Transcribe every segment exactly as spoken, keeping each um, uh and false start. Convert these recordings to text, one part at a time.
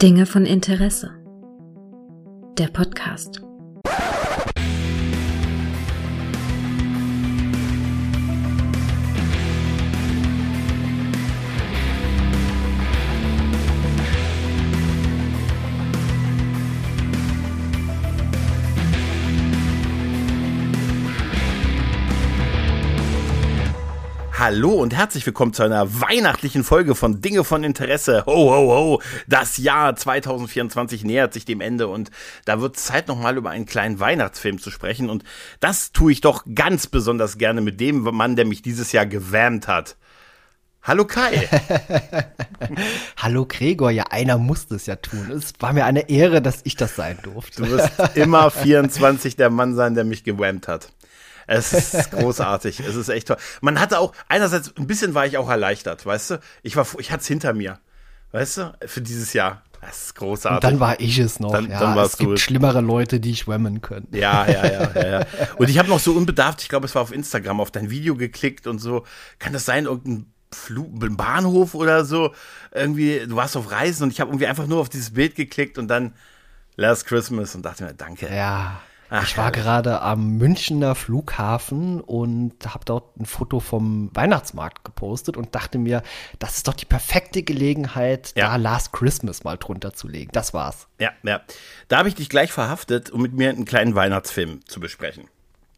Dinge von Interesse. Der Podcast. Hallo und herzlich willkommen zu einer weihnachtlichen Folge von Dinge von Interesse. Ho, ho, ho, das Jahr zwanzig vierundzwanzig nähert sich dem Ende und da wird es Zeit, nochmal über einen kleinen Weihnachtsfilm zu sprechen. Und das tue ich doch ganz besonders gerne mit dem Mann, der mich dieses Jahr gewärmt hat. Hallo Kai. Hallo Gregor, ja, einer musste es ja tun. Es war mir eine Ehre, dass ich das sein durfte. Du wirst immer vierundzwanzig der Mann sein, der mich gewärmt hat. Es ist großartig, es ist echt toll. Man hatte auch, einerseits, ein bisschen war ich auch erleichtert, weißt du? Ich war, ich hatte es hinter mir, weißt du, für dieses Jahr. Das ist großartig. Und dann war ich es noch, dann, ja. Dann es gibt gut. schlimmere Leute, die schwemmen können. Ja, ja, ja, ja, ja. Und ich habe noch so unbedarft, ich glaube, es war auf Instagram, auf dein Video geklickt und so. Kann das sein, irgendein Flug, ein Bahnhof oder so? Irgendwie, du warst auf Reisen und ich habe irgendwie einfach nur auf dieses Bild geklickt und dann Last Christmas und dachte mir, danke. Ja. Ach, ich war herrlich. gerade am Münchner Flughafen und habe dort ein Foto vom Weihnachtsmarkt gepostet und dachte mir, das ist doch die perfekte Gelegenheit, Ja. da Last Christmas mal drunter zu legen. Das war's. Ja, ja. Da habe ich dich gleich verhaftet, um mit mir einen kleinen Weihnachtsfilm zu besprechen.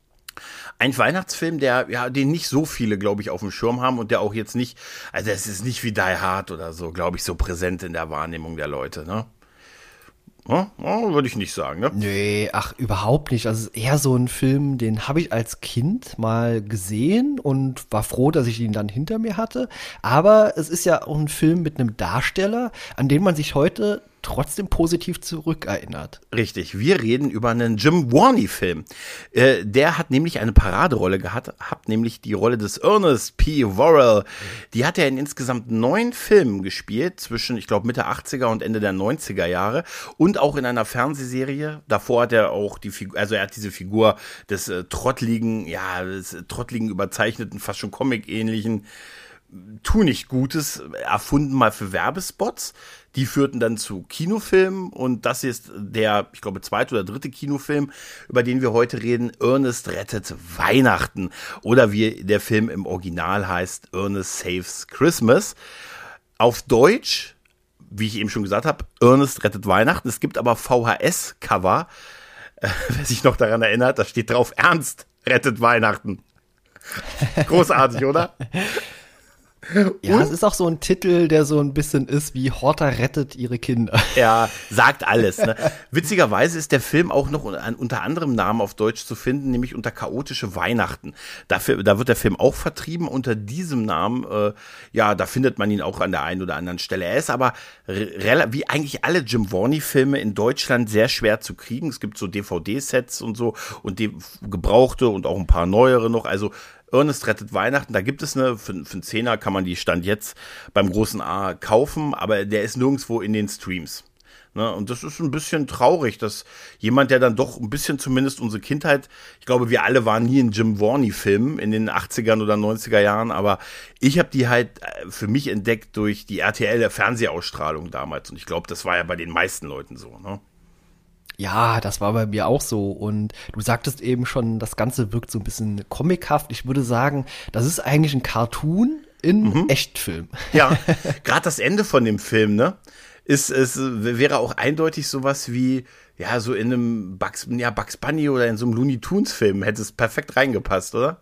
Ein Weihnachtsfilm, der, ja, den nicht so viele, glaube ich, auf dem Schirm haben und der auch jetzt nicht, also es ist nicht wie Die Hard oder so, glaube ich, so präsent in der Wahrnehmung der Leute, ne? Ja, ja, würde ich nicht sagen, ne? Nee, ach, überhaupt nicht. Also es ist eher so ein Film, den habe ich als Kind mal gesehen und war froh, dass ich ihn dann hinter mir hatte. Aber es ist ja auch ein Film mit einem Darsteller, an den man sich heute trotzdem positiv zurückerinnert. Richtig, wir reden über einen Jim Varney-Film. Äh, der hat nämlich eine Paraderolle gehabt, hat nämlich die Rolle des Ernest P. Worrell. Die hat er in insgesamt neun Filmen gespielt, zwischen, ich glaube, Mitte achtziger und Ende der neunziger Jahre und auch in einer Fernsehserie. Davor hat er auch die Figur, also er hat diese Figur des äh, trottligen, ja, des äh, trottligen, überzeichneten, fast schon Comic-ähnlichen Tu nicht Gutes erfunden mal für Werbespots. Die führten dann zu Kinofilmen und das ist der, ich glaube, zweite oder dritte Kinofilm, über den wir heute reden. Ernest rettet Weihnachten oder wie der Film im Original heißt, Ernest Saves Christmas. Auf Deutsch, wie ich eben schon gesagt habe, Ernest rettet Weihnachten. Es gibt aber V H S-Cover, äh, wer sich noch daran erinnert, da steht drauf, Ernst rettet Weihnachten. Großartig, oder? Ja, Und? es ist auch so ein Titel, der so ein bisschen ist wie Horta rettet ihre Kinder. Ja, sagt alles. Ne? Witzigerweise ist der Film auch noch unter, unter anderem Namen auf Deutsch zu finden, nämlich unter Chaotische Weihnachten. Dafür, da wird der Film auch vertrieben unter diesem Namen. Äh, ja, da findet man ihn auch an der einen oder anderen Stelle. Er ist aber, re- wie eigentlich alle Jim Varney-Filme in Deutschland, sehr schwer zu kriegen. Es gibt so D V D-Sets und so und die gebrauchte und auch ein paar neuere noch. Also Ernest rettet Weihnachten, da gibt es eine, für, für einen Zehner kann man die Stand jetzt beim großen A kaufen, aber der ist nirgendwo in den Streams. Ne? Und das ist ein bisschen traurig, dass jemand, der dann doch ein bisschen zumindest unsere Kindheit, ich glaube, wir alle waren nie in Jim Varney-Filmen in den achtzigern oder neunziger Jahren, aber ich habe die halt für mich entdeckt durch die R T L-Fernsehausstrahlung damals und ich glaube, das war ja bei den meisten Leuten so, ne? Ja, das war bei mir auch so. Und du sagtest eben schon, das Ganze wirkt so ein bisschen comichaft. Ich würde sagen, das ist eigentlich ein Cartoon in Mhm. Echtfilm. Ja, gerade das Ende von dem Film, ne, ist, es wäre auch eindeutig sowas wie, ja, so in einem Bugs, ja, Bugs Bunny oder in so einem Looney Tunes Film hätte es perfekt reingepasst, oder?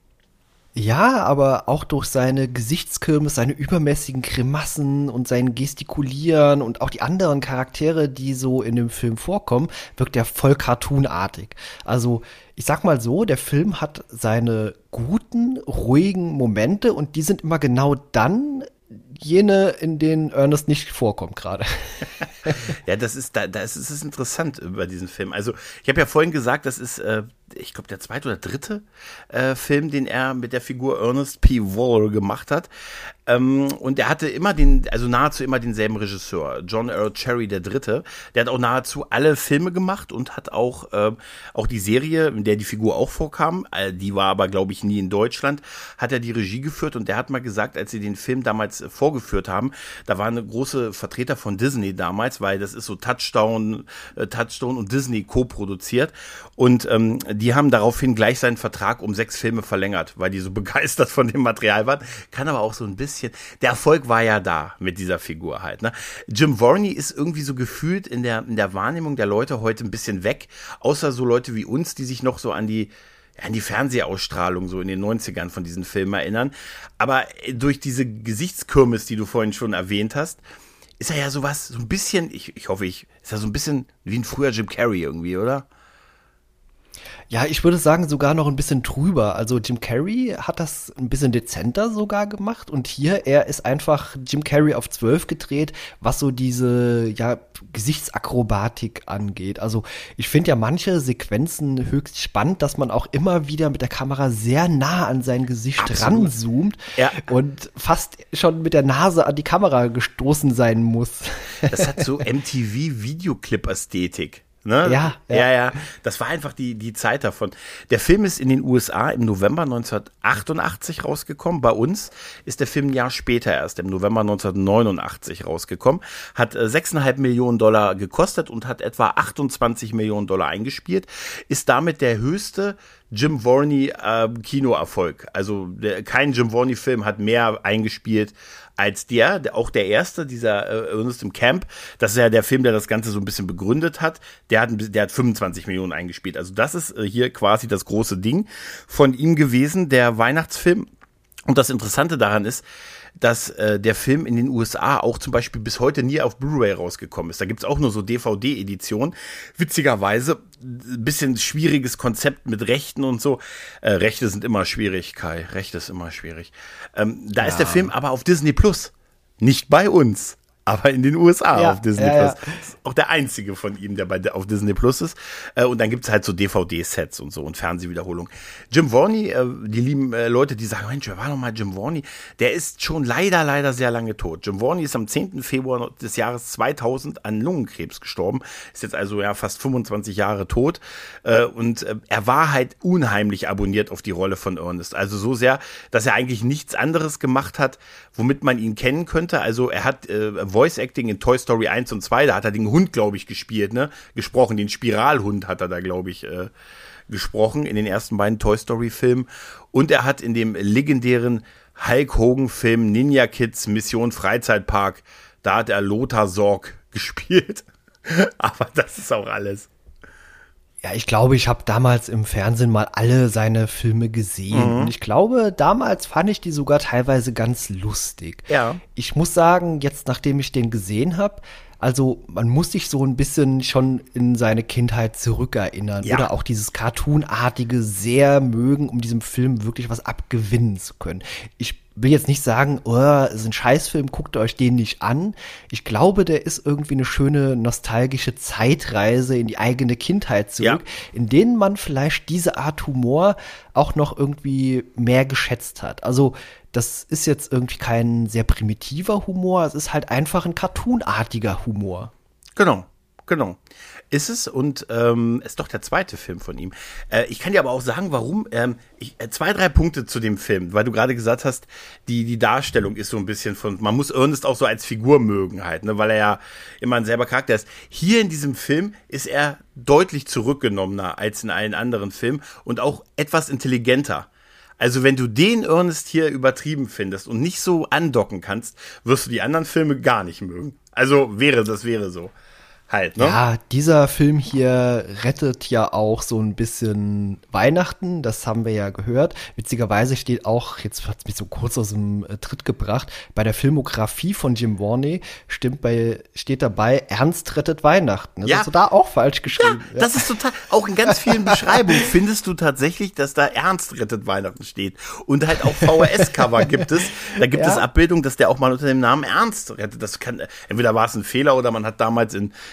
Ja, aber auch durch seine Gesichtskirmes, seine übermäßigen Grimassen und sein Gestikulieren und auch die anderen Charaktere, die so in dem Film vorkommen, wirkt er voll cartoonartig. Also ich sag mal so, der Film hat seine guten, ruhigen Momente und die sind immer genau dann jene, in denen Ernest nicht vorkommt gerade. Ja, das ist, da, das ist, das ist interessant über diesen Film. Also, ich habe ja vorhin gesagt, das ist äh, ich glaube, der zweite oder dritte äh, Film, den er mit der Figur Ernest P. Worrell gemacht hat. Ähm, und er hatte immer den, also nahezu immer denselben Regisseur, John Earl Cherry der Dritte. Der hat auch nahezu alle Filme gemacht und hat auch, äh, auch die Serie, in der die Figur auch vorkam, äh, die war aber, glaube ich, nie in Deutschland, hat er die Regie geführt und der hat mal gesagt, als sie den Film damals äh, vorgeführt haben, da waren eine große Vertreter von Disney damals, weil das ist so Touchstone, äh, Touchstone und Disney co-produziert und ähm, die haben daraufhin gleich seinen Vertrag um sechs Filme verlängert, weil die so begeistert von dem Material waren. Kann aber auch so ein bisschen, der Erfolg war ja da mit dieser Figur halt. Ne? Jim Varney ist irgendwie so gefühlt in der, in der Wahrnehmung der Leute heute ein bisschen weg, außer so Leute wie uns, die sich noch so an die an die Fernsehausstrahlung so in den neunzigern von diesen Filmen erinnern. Aber durch diese Gesichtskirmes, die du vorhin schon erwähnt hast, ist er ja sowas, so ein bisschen, ich, ich hoffe, ich, ist er so ein bisschen wie ein früher Jim Carrey irgendwie, oder? Ja, ich würde sagen, sogar noch ein bisschen drüber. Also Jim Carrey hat das ein bisschen dezenter sogar gemacht und hier, er ist einfach Jim Carrey auf zwölf gedreht, was so diese, ja, Gesichtsakrobatik angeht. Also ich finde ja manche Sequenzen höchst spannend, dass man auch immer wieder mit der Kamera sehr nah an sein Gesicht Absolut. ranzoomt Ja. und fast schon mit der Nase an die Kamera gestoßen sein muss. Das hat so M T V-Videoclip-Ästhetik. Ne? Ja, ja. ja, ja. Das war einfach die, die Zeit davon. Der Film ist in den U S A im November neunzehnhundertachtundachtzig rausgekommen. Bei uns ist der Film ein Jahr später erst, im November neunzehnhundertneunundachtzig rausgekommen. Hat äh, sechs Komma fünf Millionen Dollar gekostet und hat etwa achtundzwanzig Millionen Dollar eingespielt. Ist damit der höchste Jim Varney äh, Kinoerfolg. Also der, kein Jim Varney Film hat mehr eingespielt als der, der auch der erste, dieser äh, Ernest im Camp. Das ist ja der Film, der das Ganze so ein bisschen begründet hat. Der hat, der hat fünfundzwanzig Millionen eingespielt. Also das ist äh, hier quasi das große Ding von ihm gewesen, der Weihnachtsfilm. Und das Interessante daran ist, dass äh, der Film in den U S A auch zum Beispiel bis heute nie auf Blu-ray rausgekommen ist. Da gibt's auch nur so D V D-Editionen. Witzigerweise, ein bisschen schwieriges Konzept mit Rechten und so. Äh, Rechte sind immer schwierig, Kai. Rechte ist immer schwierig. Ähm, da ja. ist der Film aber auf Disney Plus. Nicht bei uns, aber in den U S A ja, auf Disney ja, Plus. ja. Ist auch der einzige von ihm, der bei auf Disney Plus ist. Äh, und dann gibt's halt so D V D-Sets und so und Fernsehwiederholungen. Jim Varney, äh, die lieben äh, Leute, die sagen, Mensch, wer war noch mal Jim Varney? Der ist schon leider, leider sehr lange tot. Jim Varney ist am zehnten Februar des Jahres zweitausend an Lungenkrebs gestorben. Ist jetzt also ja fast fünfundzwanzig Jahre tot. Äh, und äh, er war halt unheimlich abonniert auf die Rolle von Ernest. Also so sehr, dass er eigentlich nichts anderes gemacht hat, womit man ihn kennen könnte. Also er hat äh, Voice Acting in Toy Story eins und zwei, da hat er den Hund, glaube ich, gespielt, ne? Gesprochen, den Spiralhund hat er da, glaube ich, äh, gesprochen in den ersten beiden Toy Story Filmen. Und er hat in dem legendären Hulk Hogan Film Ninja Kids Mission Freizeitpark, da hat er Lothar Sorg gespielt. Aber das ist auch alles. Ja, ich glaube, ich habe damals im Fernsehen mal alle seine Filme gesehen. Mhm. Und ich glaube, damals fand ich die sogar teilweise ganz lustig. Ja. Ich muss sagen, jetzt nachdem ich den gesehen habe, also man muss sich so ein bisschen schon in seine Kindheit zurückerinnern. Ja. Oder auch dieses Cartoonartige sehr mögen, um diesem Film wirklich was abgewinnen zu können. Ich will jetzt nicht sagen, oh, ist ein Scheißfilm, guckt euch den nicht an. Ich glaube, der ist irgendwie eine schöne nostalgische Zeitreise in die eigene Kindheit zurück, Ja. in denen man vielleicht diese Art Humor auch noch irgendwie mehr geschätzt hat. Also das ist jetzt irgendwie kein sehr primitiver Humor, es ist halt einfach ein cartoonartiger Humor. Genau, genau. Ist es und ähm, ist doch der zweite Film von ihm. Äh, ich kann dir aber auch sagen, warum. Ähm, ich, äh, zwei, drei Punkte zu dem Film, weil du gerade gesagt hast, die die Darstellung ist so ein bisschen von, man muss Ernest auch so als Figur mögen halt, ne, weil er ja immer ein selber Charakter ist. Hier in diesem Film ist er deutlich zurückgenommener als in allen anderen Filmen und auch etwas intelligenter. Also wenn du den Ernest hier übertrieben findest und nicht so andocken kannst, wirst du die anderen Filme gar nicht mögen. Also wäre, das wäre so. Halt, ne? Ja, dieser Film hier rettet ja auch so ein bisschen Weihnachten, das haben wir ja gehört. Witzigerweise steht auch, jetzt hat es mich so kurz aus dem äh, Tritt gebracht, bei der Filmografie von Jim Varney stimmt bei, steht dabei, Ernst rettet Weihnachten. Das Ja. hast du da auch falsch geschrieben. Ja, das ist total, auch in ganz vielen Beschreibungen findest du tatsächlich, dass da Ernst rettet Weihnachten steht. Und halt auch V H S-Cover gibt es. Da gibt Ja. es Abbildungen, dass der auch mal unter dem Namen Ernst rettet. Das kann, entweder war es ein Fehler oder man hat damals in,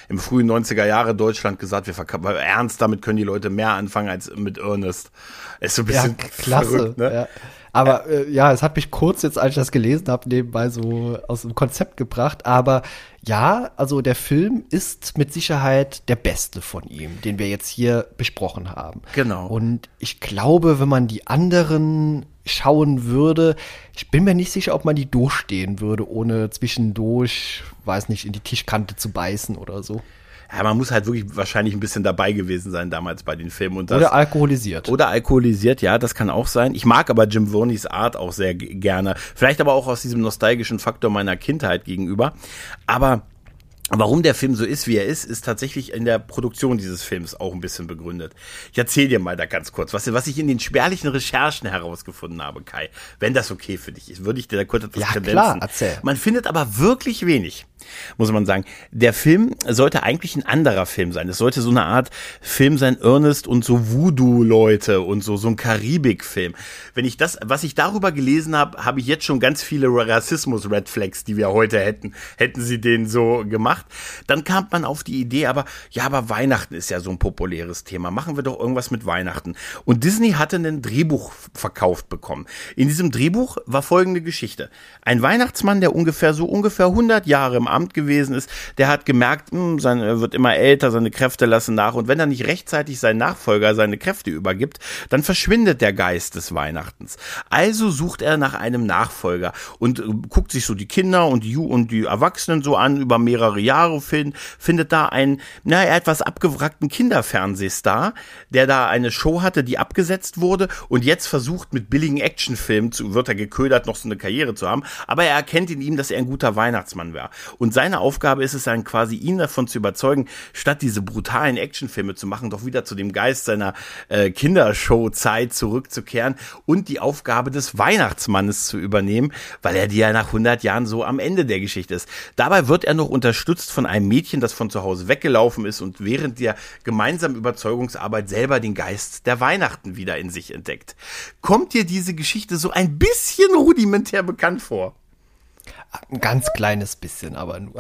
im frühen neunziger Jahre Deutschland gesagt, wir verkaufen, weil ernst, damit können die Leute mehr anfangen als mit Ernest. Ist so ein bisschen ja, klasse, verrückt, ne? Ja. Aber äh, ja, es hat mich kurz jetzt, als ich das gelesen habe, nebenbei so aus dem Konzept gebracht. Aber ja, also der Film ist mit Sicherheit der beste von ihm, den wir jetzt hier besprochen haben. Genau. Und ich glaube, wenn man die anderen schauen würde, ich bin mir nicht sicher, ob man die durchstehen würde, ohne zwischendurch, weiß nicht, in die Tischkante zu beißen oder so. Ja, man muss halt wirklich wahrscheinlich ein bisschen dabei gewesen sein damals bei den Filmen. Und das, oder alkoholisiert. Oder alkoholisiert, ja, das kann auch sein. Ich mag aber Jim Varneys Art auch sehr g- gerne. Vielleicht aber auch aus diesem nostalgischen Faktor meiner Kindheit gegenüber. Aber warum der Film so ist, wie er ist, ist tatsächlich in der Produktion dieses Films auch ein bisschen begründet. Ich erzähle dir mal da ganz kurz, was, was ich in den spärlichen Recherchen herausgefunden habe, Kai. Wenn das okay für dich ist, würde ich dir da kurz etwas ja, kredenzen. Klar, erzähl. Man findet aber wirklich wenig, muss man sagen. Der Film sollte eigentlich ein anderer Film sein. Es sollte so eine Art Film sein, Ernest und so Voodoo-Leute und so, so ein Karibik-Film. Wenn ich das, was ich darüber gelesen habe, habe ich jetzt schon ganz viele Rassismus-Red Flags, die wir heute hätten, hätten sie den so gemacht. Dann kam man auf die Idee, aber ja, aber Weihnachten ist ja so ein populäres Thema. Machen wir doch irgendwas mit Weihnachten. Und Disney hatte ein Drehbuch verkauft bekommen. In diesem Drehbuch war folgende Geschichte. Ein Weihnachtsmann, der ungefähr so ungefähr hundert Jahre im Amt gewesen ist, der hat gemerkt, mh, sein, er wird immer älter, seine Kräfte lassen nach. Und wenn er nicht rechtzeitig seinen Nachfolger seine Kräfte übergibt, dann verschwindet der Geist des Weihnachtens. Also sucht er nach einem Nachfolger und äh, guckt sich so die Kinder und die, und die Erwachsenen so an über mehrere Jahre, find, findet da einen, naja, etwas abgewrackten Kinderfernsehstar, der da eine Show hatte, die abgesetzt wurde und jetzt versucht mit billigen Actionfilmen, zu, wird er geködert, noch so eine Karriere zu haben, aber er erkennt in ihm, dass er ein guter Weihnachtsmann wäre. Und seine Aufgabe ist es dann quasi, ihn davon zu überzeugen, statt diese brutalen Actionfilme zu machen, doch wieder zu dem Geist seiner äh, Kindershow-Zeit zurückzukehren und die Aufgabe des Weihnachtsmannes zu übernehmen, weil er die ja nach hundert Jahren so am Ende der Geschichte ist. Dabei wird er noch unterstützt von einem Mädchen, das von zu Hause weggelaufen ist und während der gemeinsamen Überzeugungsarbeit selber den Geist der Weihnachten wieder in sich entdeckt. Kommt dir diese Geschichte so ein bisschen rudimentär bekannt vor? Ein ganz kleines bisschen, aber nur.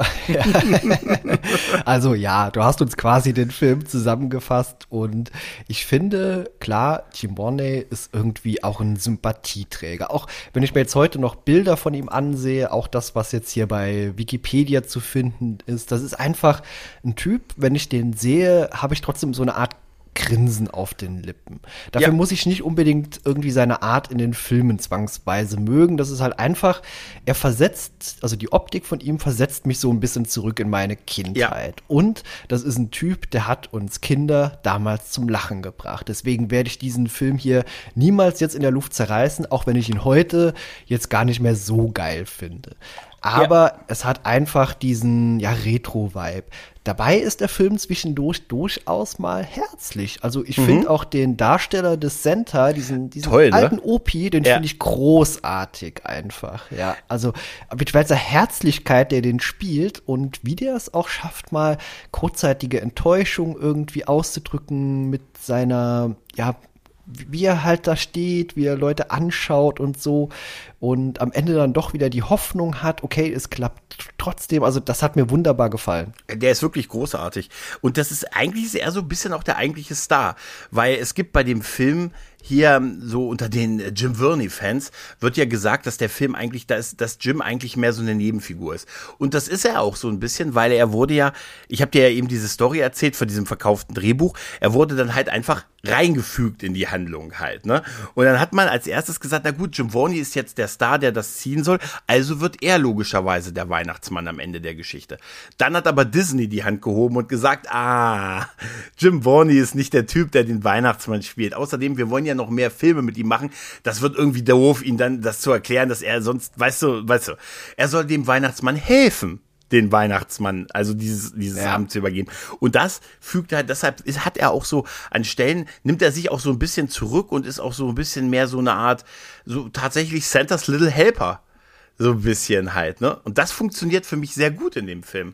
Also ja, du hast uns quasi den Film zusammengefasst und ich finde, klar, Jim Varney ist irgendwie auch ein Sympathieträger. Auch wenn ich mir jetzt heute noch Bilder von ihm ansehe, auch das, was jetzt hier bei Wikipedia zu finden ist, das ist einfach ein Typ, wenn ich den sehe, habe ich trotzdem so eine Art Grinsen auf den Lippen. Dafür ja. muss ich nicht unbedingt irgendwie seine Art in den Filmen zwangsweise mögen. Das ist halt einfach, er versetzt, also die Optik von ihm versetzt mich so ein bisschen zurück in meine Kindheit. Ja. Und das ist ein Typ, der hat uns Kinder damals zum Lachen gebracht. Deswegen werde ich diesen Film hier niemals jetzt in der Luft zerreißen, auch wenn ich ihn heute jetzt gar nicht mehr so geil finde. Aber ja. es hat einfach diesen, ja, Retro-Vibe. Dabei ist der Film zwischendurch durchaus mal herzlich. Also ich mhm. finde auch den Darsteller des Santa, diesen, diesen Toll, ne? alten Opi, den ja. finde ich großartig einfach. Ja, also mit welcher Herzlichkeit der den spielt und wie der es auch schafft, mal kurzzeitige Enttäuschung irgendwie auszudrücken mit seiner, ja, wie er halt da steht, wie er Leute anschaut und so und am Ende dann doch wieder die Hoffnung hat, okay, es klappt trotzdem, also das hat mir wunderbar gefallen. Der ist wirklich großartig und das ist eigentlich eher so ein bisschen auch der eigentliche Star, weil es gibt bei dem Film hier so unter den Jim Varney-Fans wird ja gesagt, dass der Film eigentlich, dass, dass Jim eigentlich mehr so eine Nebenfigur ist. Und das ist er auch so ein bisschen, weil er wurde ja, ich habe dir ja eben diese Story erzählt von diesem verkauften Drehbuch, er wurde dann halt einfach reingefügt in die Handlung halt, ne? Und dann hat man als erstes gesagt, na gut, Jim Varney ist jetzt der Star, der das ziehen soll, also wird er logischerweise der Weihnachtsmann am Ende der Geschichte. Dann hat aber Disney die Hand gehoben und gesagt, ah, Jim Varney ist nicht der Typ, der den Weihnachtsmann spielt. Außerdem, wir wollen ja noch mehr Filme mit ihm machen. Das wird irgendwie doof, ihn dann das zu erklären, dass er sonst, weißt du, weißt du, er soll dem Weihnachtsmann helfen, den Weihnachtsmann, also dieses, dieses ja. Amt zu übergeben. Und das fügt er, deshalb ist, hat er auch so an Stellen, nimmt er sich auch so ein bisschen zurück und ist auch so ein bisschen mehr so eine Art, so tatsächlich Santa's Little Helper. So ein bisschen halt, ne? Und das funktioniert für mich sehr gut in dem Film.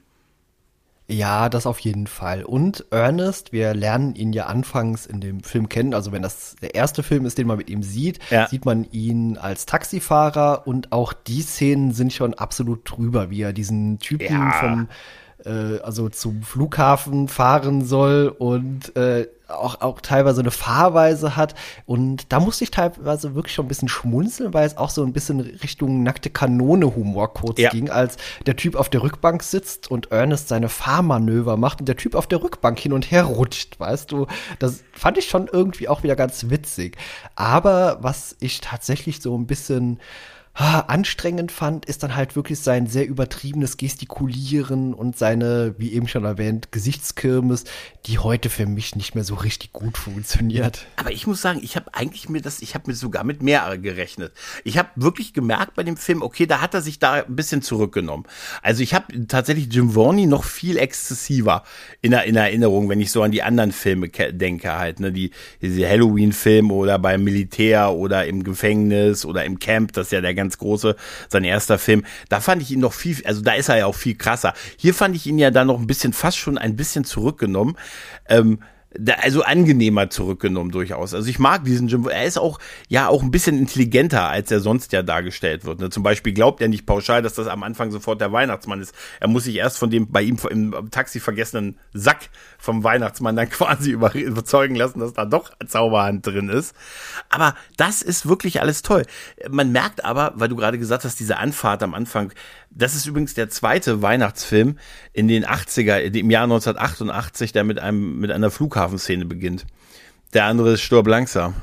Ja, das auf jeden Fall. Und Ernest, wir lernen ihn ja anfangs in dem Film kennen, also wenn das der erste Film ist, den man mit ihm sieht, ja. sieht man ihn als Taxifahrer und auch die Szenen sind schon absolut drüber, wie er diesen Typen ja. vom äh, also zum Flughafen fahren soll und äh, auch, auch teilweise eine Fahrweise hat. Und da musste ich teilweise wirklich schon ein bisschen schmunzeln, weil es auch so ein bisschen Richtung nackte Kanone-Humor kurz ja. ging, als der Typ auf der Rückbank sitzt und Ernest seine Fahrmanöver macht und der Typ auf der Rückbank hin und her rutscht, weißt du. Das fand ich schon irgendwie auch wieder ganz witzig. Aber was ich tatsächlich so ein bisschen Ah, anstrengend fand, ist dann halt wirklich sein sehr übertriebenes Gestikulieren und seine, wie eben schon erwähnt, Gesichtskirmes, die heute für mich nicht mehr so richtig gut funktioniert. Aber ich muss sagen, ich habe eigentlich mir das, ich habe mir sogar mit mehr gerechnet. Ich habe wirklich gemerkt bei dem Film, okay, da hat er sich da ein bisschen zurückgenommen. Also ich habe tatsächlich Jim Varney noch viel exzessiver in, der, in Erinnerung, wenn ich so an die anderen Filme ke- denke halt, ne, die diese Halloween-Filme oder beim Militär oder im Gefängnis oder im Camp, das ist ja der ganz große, sein erster Film, da fand ich ihn noch viel, also da ist er ja auch viel krasser. Hier fand ich ihn ja dann noch ein bisschen, fast schon ein bisschen zurückgenommen, ähm, da, also angenehmer zurückgenommen durchaus. Also ich mag diesen Jim, er ist auch, ja, auch ein bisschen intelligenter, als er sonst ja dargestellt wird. Ne? Zum Beispiel glaubt er nicht pauschal, dass das am Anfang sofort der Weihnachtsmann ist. Er muss sich erst von dem bei ihm im Taxi vergessenen Sack vom Weihnachtsmann dann quasi über, überzeugen lassen, dass da doch Zauberhand drin ist. Aber das ist wirklich alles toll. Man merkt aber, weil du gerade gesagt hast, diese Anfahrt am Anfang, das ist übrigens der zweite Weihnachtsfilm in den achtziger, im Jahr neunzehnhundertachtundachtzig, der mit einem, mit einer Flughafenszene beginnt. Der andere ist Stirb langsam.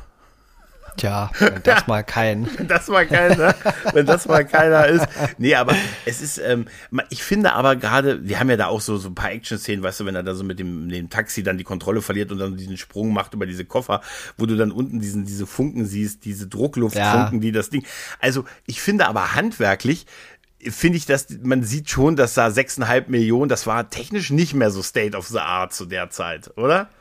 Tja, wenn das mal kein. Wenn das mal keiner, wenn das mal keiner ist. Nee, aber es ist, ähm, ich finde aber gerade, die haben ja da auch so, so ein paar Action-Szenen, weißt du, wenn er da so mit dem, dem Taxi dann die Kontrolle verliert und dann diesen Sprung macht über diese Koffer, wo du dann unten diesen, diese Funken siehst, diese Druckluftfunken, ja. die das Ding. Also, ich finde aber handwerklich, finde ich, dass man sieht schon, dass da sechseinhalb Millionen, das war technisch nicht mehr so State of the Art zu der Zeit, oder?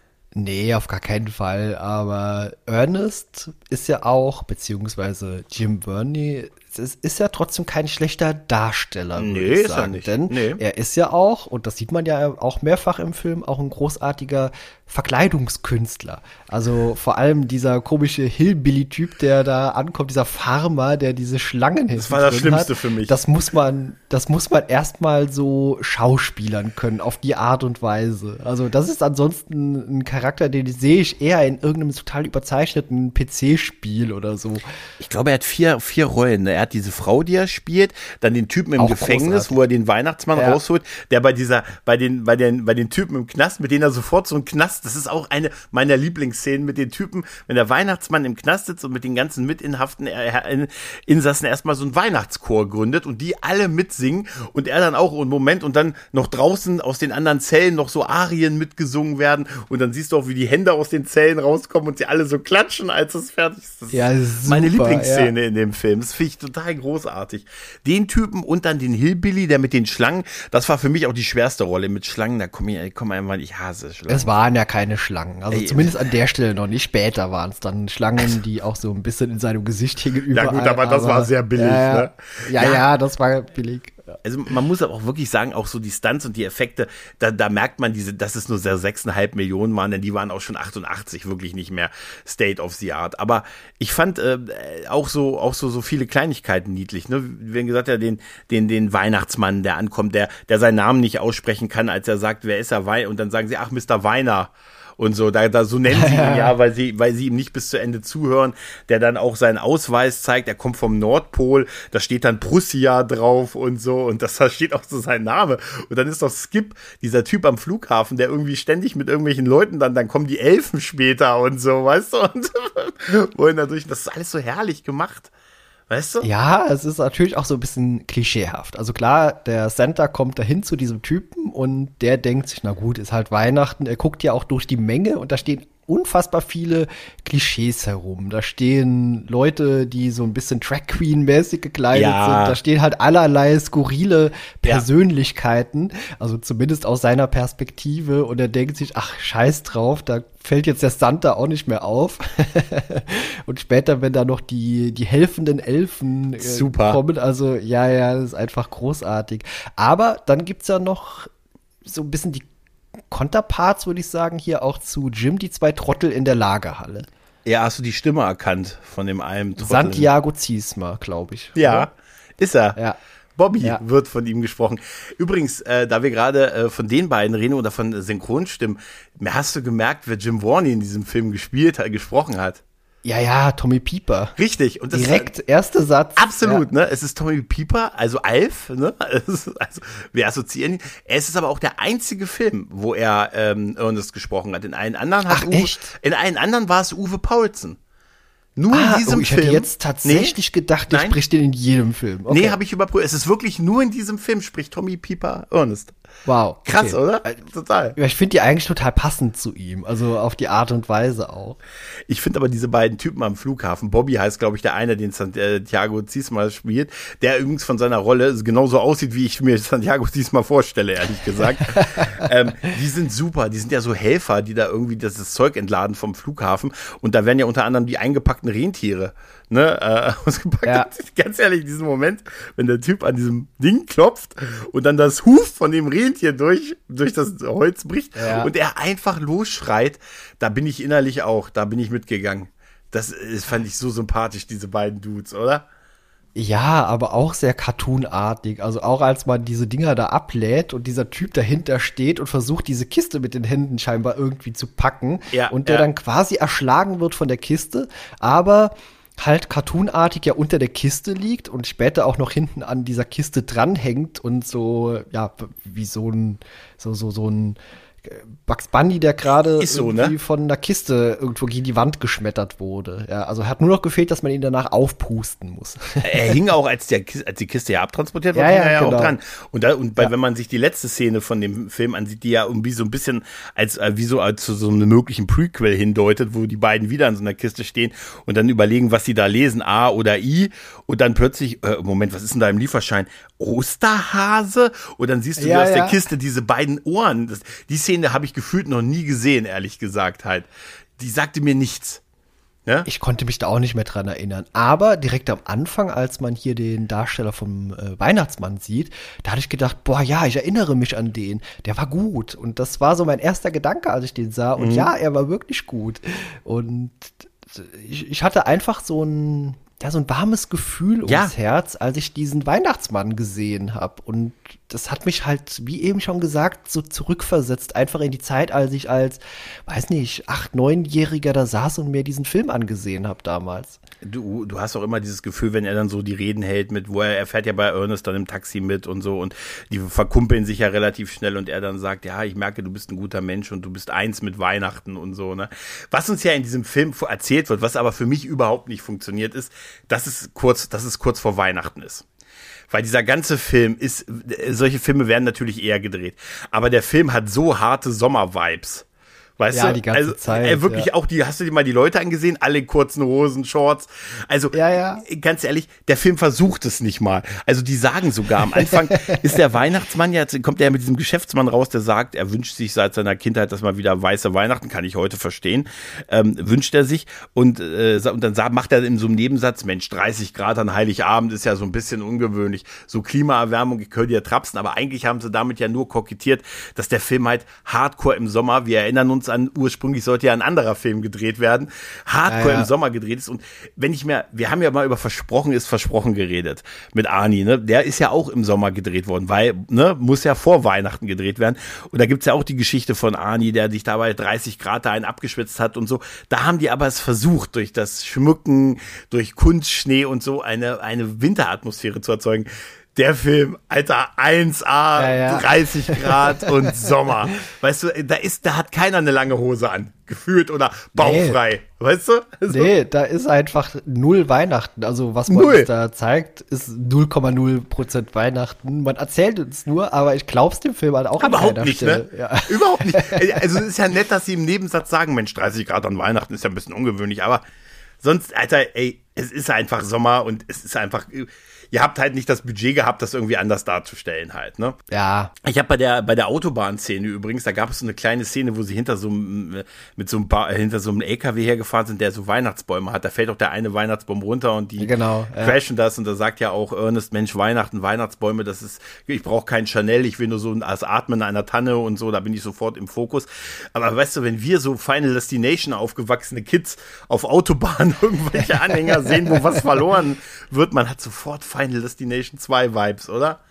Nee, auf gar keinen Fall. Aber Ernest ist ja auch, beziehungsweise Jim Varney, es ist ja trotzdem kein schlechter Darsteller, würde nee, ich ist sagen. er nicht. Denn nee. er ist ja auch, und das sieht man ja auch mehrfach im Film, auch ein großartiger Verkleidungskünstler. Also vor allem dieser komische Hillbilly-Typ, der da ankommt, dieser Farmer, der diese Schlangen hinten Das war das Schlimmste hat, für mich. Das muss man, das muss man erstmal so schauspielern können, auf die Art und Weise. Also das ist ansonsten ein Charakter, den sehe ich eher in irgendeinem total überzeichneten P C-Spiel oder so. Ich glaube, er hat vier, vier Rollen. Er hat diese Frau, die er spielt, dann den Typen im Auch Gefängnis, großartig. wo er den Weihnachtsmann Ja. rausholt, der bei dieser, bei den, bei den, bei den Typen im Knast, mit denen er sofort so einen Knast, das ist auch eine meiner Lieblingsszenen mit den Typen, wenn der Weihnachtsmann im Knast sitzt und mit den ganzen Mitinhaften, äh, Insassen erstmal so einen Weihnachtschor gründet und die alle mitsingen und er dann auch einen Moment und dann noch draußen aus den anderen Zellen noch so Arien mitgesungen werden und dann siehst du auch, wie die Hände aus den Zellen rauskommen und sie alle so klatschen, als es fertig ist. Das Ja, ist super, meine Lieblingsszene ja. in dem Film. Das finde ich total großartig. Den Typen und dann den Hillbilly, der mit den Schlangen, das war für mich auch die schwerste Rolle. Mit Schlangen, da komme ich, komm einfach, ich hasse Schlangen. Es waren ja keine Schlangen. Also Ey, zumindest an der Stelle noch nicht. Später waren es dann Schlangen, die auch so ein bisschen in seinem Gesicht hingen überall. Ja gut, aber das war sehr billig, ja, ne? Ja, ja, ja, das war billig. Also man muss aber auch wirklich sagen, auch so die Stunts und die Effekte, da, da merkt man, diese, dass es nur sechseinhalb Millionen waren, denn die waren auch schon achtundachtzig wirklich nicht mehr State of the Art. Aber ich fand äh, auch so auch so so viele Kleinigkeiten niedlich. Ne? Wie gesagt, ja, den den den Weihnachtsmann, der ankommt, der der seinen Namen nicht aussprechen kann, als er sagt, wer ist er? Wei- Und dann sagen sie, ach, Mister Weiner. Und so, da, da so nennen sie ihn ja, weil sie, weil sie ihm nicht bis zu Ende zuhören, der dann auch seinen Ausweis zeigt, er kommt vom Nordpol, da steht dann Prussia drauf und so, und das, da steht auch so sein Name. Und dann ist doch Skip, dieser Typ am Flughafen, der irgendwie ständig mit irgendwelchen Leuten dann, dann kommen die Elfen später und so, weißt du, und wollen dadurch, das ist alles so herrlich gemacht. Weißt du? Ja, es ist natürlich auch so ein bisschen klischeehaft. Also klar, der Santa kommt dahin zu diesem Typen und der denkt sich, na gut, ist halt Weihnachten. Er guckt ja auch durch die Menge und da stehen unfassbar viele Klischees herum. Da stehen Leute, die so ein bisschen Drag-Queen-mäßig gekleidet Ja. sind. Da stehen halt allerlei skurrile Persönlichkeiten, ja. Also zumindest aus seiner Perspektive. Und er denkt sich, ach, scheiß drauf, da fällt jetzt der Santa auch nicht mehr auf. Und später, wenn da noch die, die helfenden Elfen äh, Super. kommen, also ja, ja, das ist einfach großartig. Aber dann gibt's ja noch so ein bisschen die Konterparts, würde ich sagen, hier auch zu Jim, die zwei Trottel in der Lagerhalle. Ja, hast du die Stimme erkannt von dem einen Trottel? Santiago Ziesmer, glaube ich. Ja, oder? ist er. Ja. Bobby Ja. wird von ihm gesprochen. Übrigens, äh, da wir gerade äh, von den beiden reden oder von Synchronstimmen, mir hast du gemerkt, wer Jim Varney in diesem Film gespielt hat, gesprochen hat. Ja, ja, Tommy Pieper. Richtig. Und das Direkt, ist, erster Satz. absolut, Ja. ne? Es ist Tommy Pieper, also Alf, ne? Es ist, also, wir assoziieren ihn. Es ist aber auch der einzige Film, wo er ähm, Ernest gesprochen hat. In allen anderen hat Ach, Uwe, echt? in allen anderen war es Uwe Paulsen. Nur Ah, in diesem oh, ich Film. hätte jetzt tatsächlich nee, gedacht, der nein. spricht den in jedem Film. Okay. Nee, habe ich überprüft. Es ist wirklich nur in diesem Film spricht Tommy Pieper Ernest. Wow. Krass, okay. oder? Total. Ja, ich finde die eigentlich total passend zu ihm, also auf die Art und Weise auch. Ich finde aber diese beiden Typen am Flughafen, Bobby heißt, glaube ich, der eine, den Santiago Ziesma spielt, der übrigens von seiner Rolle genauso aussieht, wie ich mir Santiago Ziesma vorstelle, ehrlich gesagt. ähm, die sind super, die sind ja so Helfer, die da irgendwie das, das Zeug entladen vom Flughafen und da werden ja unter anderem die eingepackten Rentiere ne, äh, ausgepackt. Ja. Ganz ehrlich, diesen Moment, wenn der Typ an diesem Ding klopft und dann das Huf von dem Rentier durch, durch das Holz bricht Ja. und er einfach losschreit, da bin ich innerlich auch, da bin ich mitgegangen. Das, das fand ich so sympathisch, diese beiden Dudes, oder? Ja, aber auch sehr cartoonartig. Also auch als man diese Dinger da ablädt und dieser Typ dahinter steht und versucht, diese Kiste mit den Händen scheinbar irgendwie zu packen Ja, und der ja. dann quasi erschlagen wird von der Kiste, aber halt cartoonartig ja unter der Kiste liegt und später auch noch hinten an dieser Kiste dranhängt und so, ja, wie so ein, so, so, so ein Bugs Bunny, der gerade Ist so, irgendwie ne? von einer Kiste irgendwo gegen die Wand geschmettert wurde. Ja, also hat nur noch gefehlt, dass man ihn danach aufpusten muss. Er hing auch, als, der, Kiste- als die Kiste ja abtransportiert wurde, Ja, hing ja, er ja genau. auch dran. Und, da, und bei, Ja. wenn man sich die letzte Szene von dem Film ansieht, die ja irgendwie so ein bisschen als äh, wie so als zu so einem möglichen Prequel hindeutet, wo die beiden wieder in so einer Kiste stehen und dann überlegen, was sie da lesen, A oder I, und dann plötzlich, äh, Moment, was ist denn da im Lieferschein? Osterhase? Und dann siehst du, wie Ja, aus der ja. Kiste diese beiden Ohren, das, die Szene habe ich gefühlt noch nie gesehen, ehrlich gesagt halt. Die sagte mir nichts. Ja? Ich konnte mich da auch nicht mehr dran erinnern. Aber direkt am Anfang, als man hier den Darsteller vom äh, Weihnachtsmann sieht, da hatte ich gedacht, boah, ja, ich erinnere mich an den. Der war gut. Und das war so mein erster Gedanke, als ich den sah. Und Mhm. ja, er war wirklich gut. Und ich, ich hatte einfach so ein, ja, so ein warmes Gefühl ums Ja. Herz, als ich diesen Weihnachtsmann gesehen habe. Und das hat mich halt, wie eben schon gesagt, so zurückversetzt, einfach in die Zeit, als ich als, weiß nicht, acht-, neunjähriger da saß und mir diesen Film angesehen habe damals. Du, du hast auch immer dieses Gefühl, wenn er dann so die Reden hält mit, wo er, er fährt ja bei Ernest dann im Taxi mit und so und die verkumpeln sich ja relativ schnell und er dann sagt, ja, ich merke, du bist ein guter Mensch und du bist eins mit Weihnachten und so, ne. Was uns ja in diesem Film erzählt wird, was aber für mich überhaupt nicht funktioniert ist, dass es kurz, dass es kurz vor Weihnachten ist. Weil dieser ganze Film ist, solche Filme werden natürlich eher gedreht, aber der Film hat so harte Sommer-Vibes. Weißt Ja, du? die ganze also, Zeit, Äh, wirklich ja. auch die, hast du dir mal die Leute angesehen? Alle in kurzen Hosen, Shorts. Also, Ja, ja. ganz ehrlich, der Film versucht es nicht mal. Also, die sagen sogar am Anfang, ist der Weihnachtsmann ja, kommt er mit diesem Geschäftsmann raus, der sagt, er wünscht sich seit seiner Kindheit, dass mal wieder weiße Weihnachten, kann ich heute verstehen, ähm, wünscht er sich und, äh, und dann sa- macht er in so einem Nebensatz, Mensch, dreißig Grad an Heiligabend ist ja so ein bisschen ungewöhnlich. So Klimaerwärmung, ich könnte ja trapsen, aber eigentlich haben sie damit ja nur kokettiert, dass der Film halt hardcore im Sommer, wir erinnern uns an, ursprünglich sollte ja ein anderer Film gedreht werden, hardcore Ja, ja. im Sommer gedreht ist. Und wenn ich mir, wir haben ja mal über Versprochen ist Versprochen geredet mit Arnie, ne? Der ist ja auch im Sommer gedreht worden, weil, ne, muss ja vor Weihnachten gedreht werden. Und da gibt's ja auch die Geschichte von Arnie, der sich dabei dreißig Grad da einen abgeschwitzt hat und so. Da haben die aber es versucht, durch das Schmücken, durch Kunstschnee und so eine, eine Winteratmosphäre zu erzeugen. Der Film, Alter, eins A, Ja, ja. dreißig Grad und Sommer. Weißt du, da ist, da hat keiner eine lange Hose an, gefühlt oder bauchfrei. Weißt du? So. Nee, da ist einfach null Weihnachten. Also was man Null. uns da zeigt, ist null Komma null Prozent Weihnachten. Man erzählt uns nur, aber ich glaub's dem Film halt auch an Überhaupt keiner nicht, Stelle. ne? Ja. Überhaupt nicht. Also es ist ja nett, dass sie im Nebensatz sagen, Mensch, dreißig Grad an Weihnachten ist ja ein bisschen ungewöhnlich, aber sonst, Alter, ey, es ist einfach Sommer und es ist einfach, ihr habt halt nicht das Budget gehabt, das irgendwie anders darzustellen halt, ne? Ja, Ich habe bei der bei der Autobahnszene übrigens, da gab es so eine kleine Szene, wo sie hinter so einem mit so einem ba hinter so einem L K W hergefahren sind, der so Weihnachtsbäume hat. Da fällt auch der eine Weihnachtsbaum runter und die Genau, ja. crashen das und da sagt ja auch Ernest, Mensch, Weihnachten, Weihnachtsbäume, das ist, ich brauche kein Chanel, ich will nur so das Atmen einer Tanne und so, da bin ich sofort im Fokus. Aber weißt du, wenn wir so Final Destination aufgewachsene Kids auf Autobahnen irgendwelche Anhänger sehen, wo was verloren wird, man hat sofort Final Final Destination zwei Vibes, oder?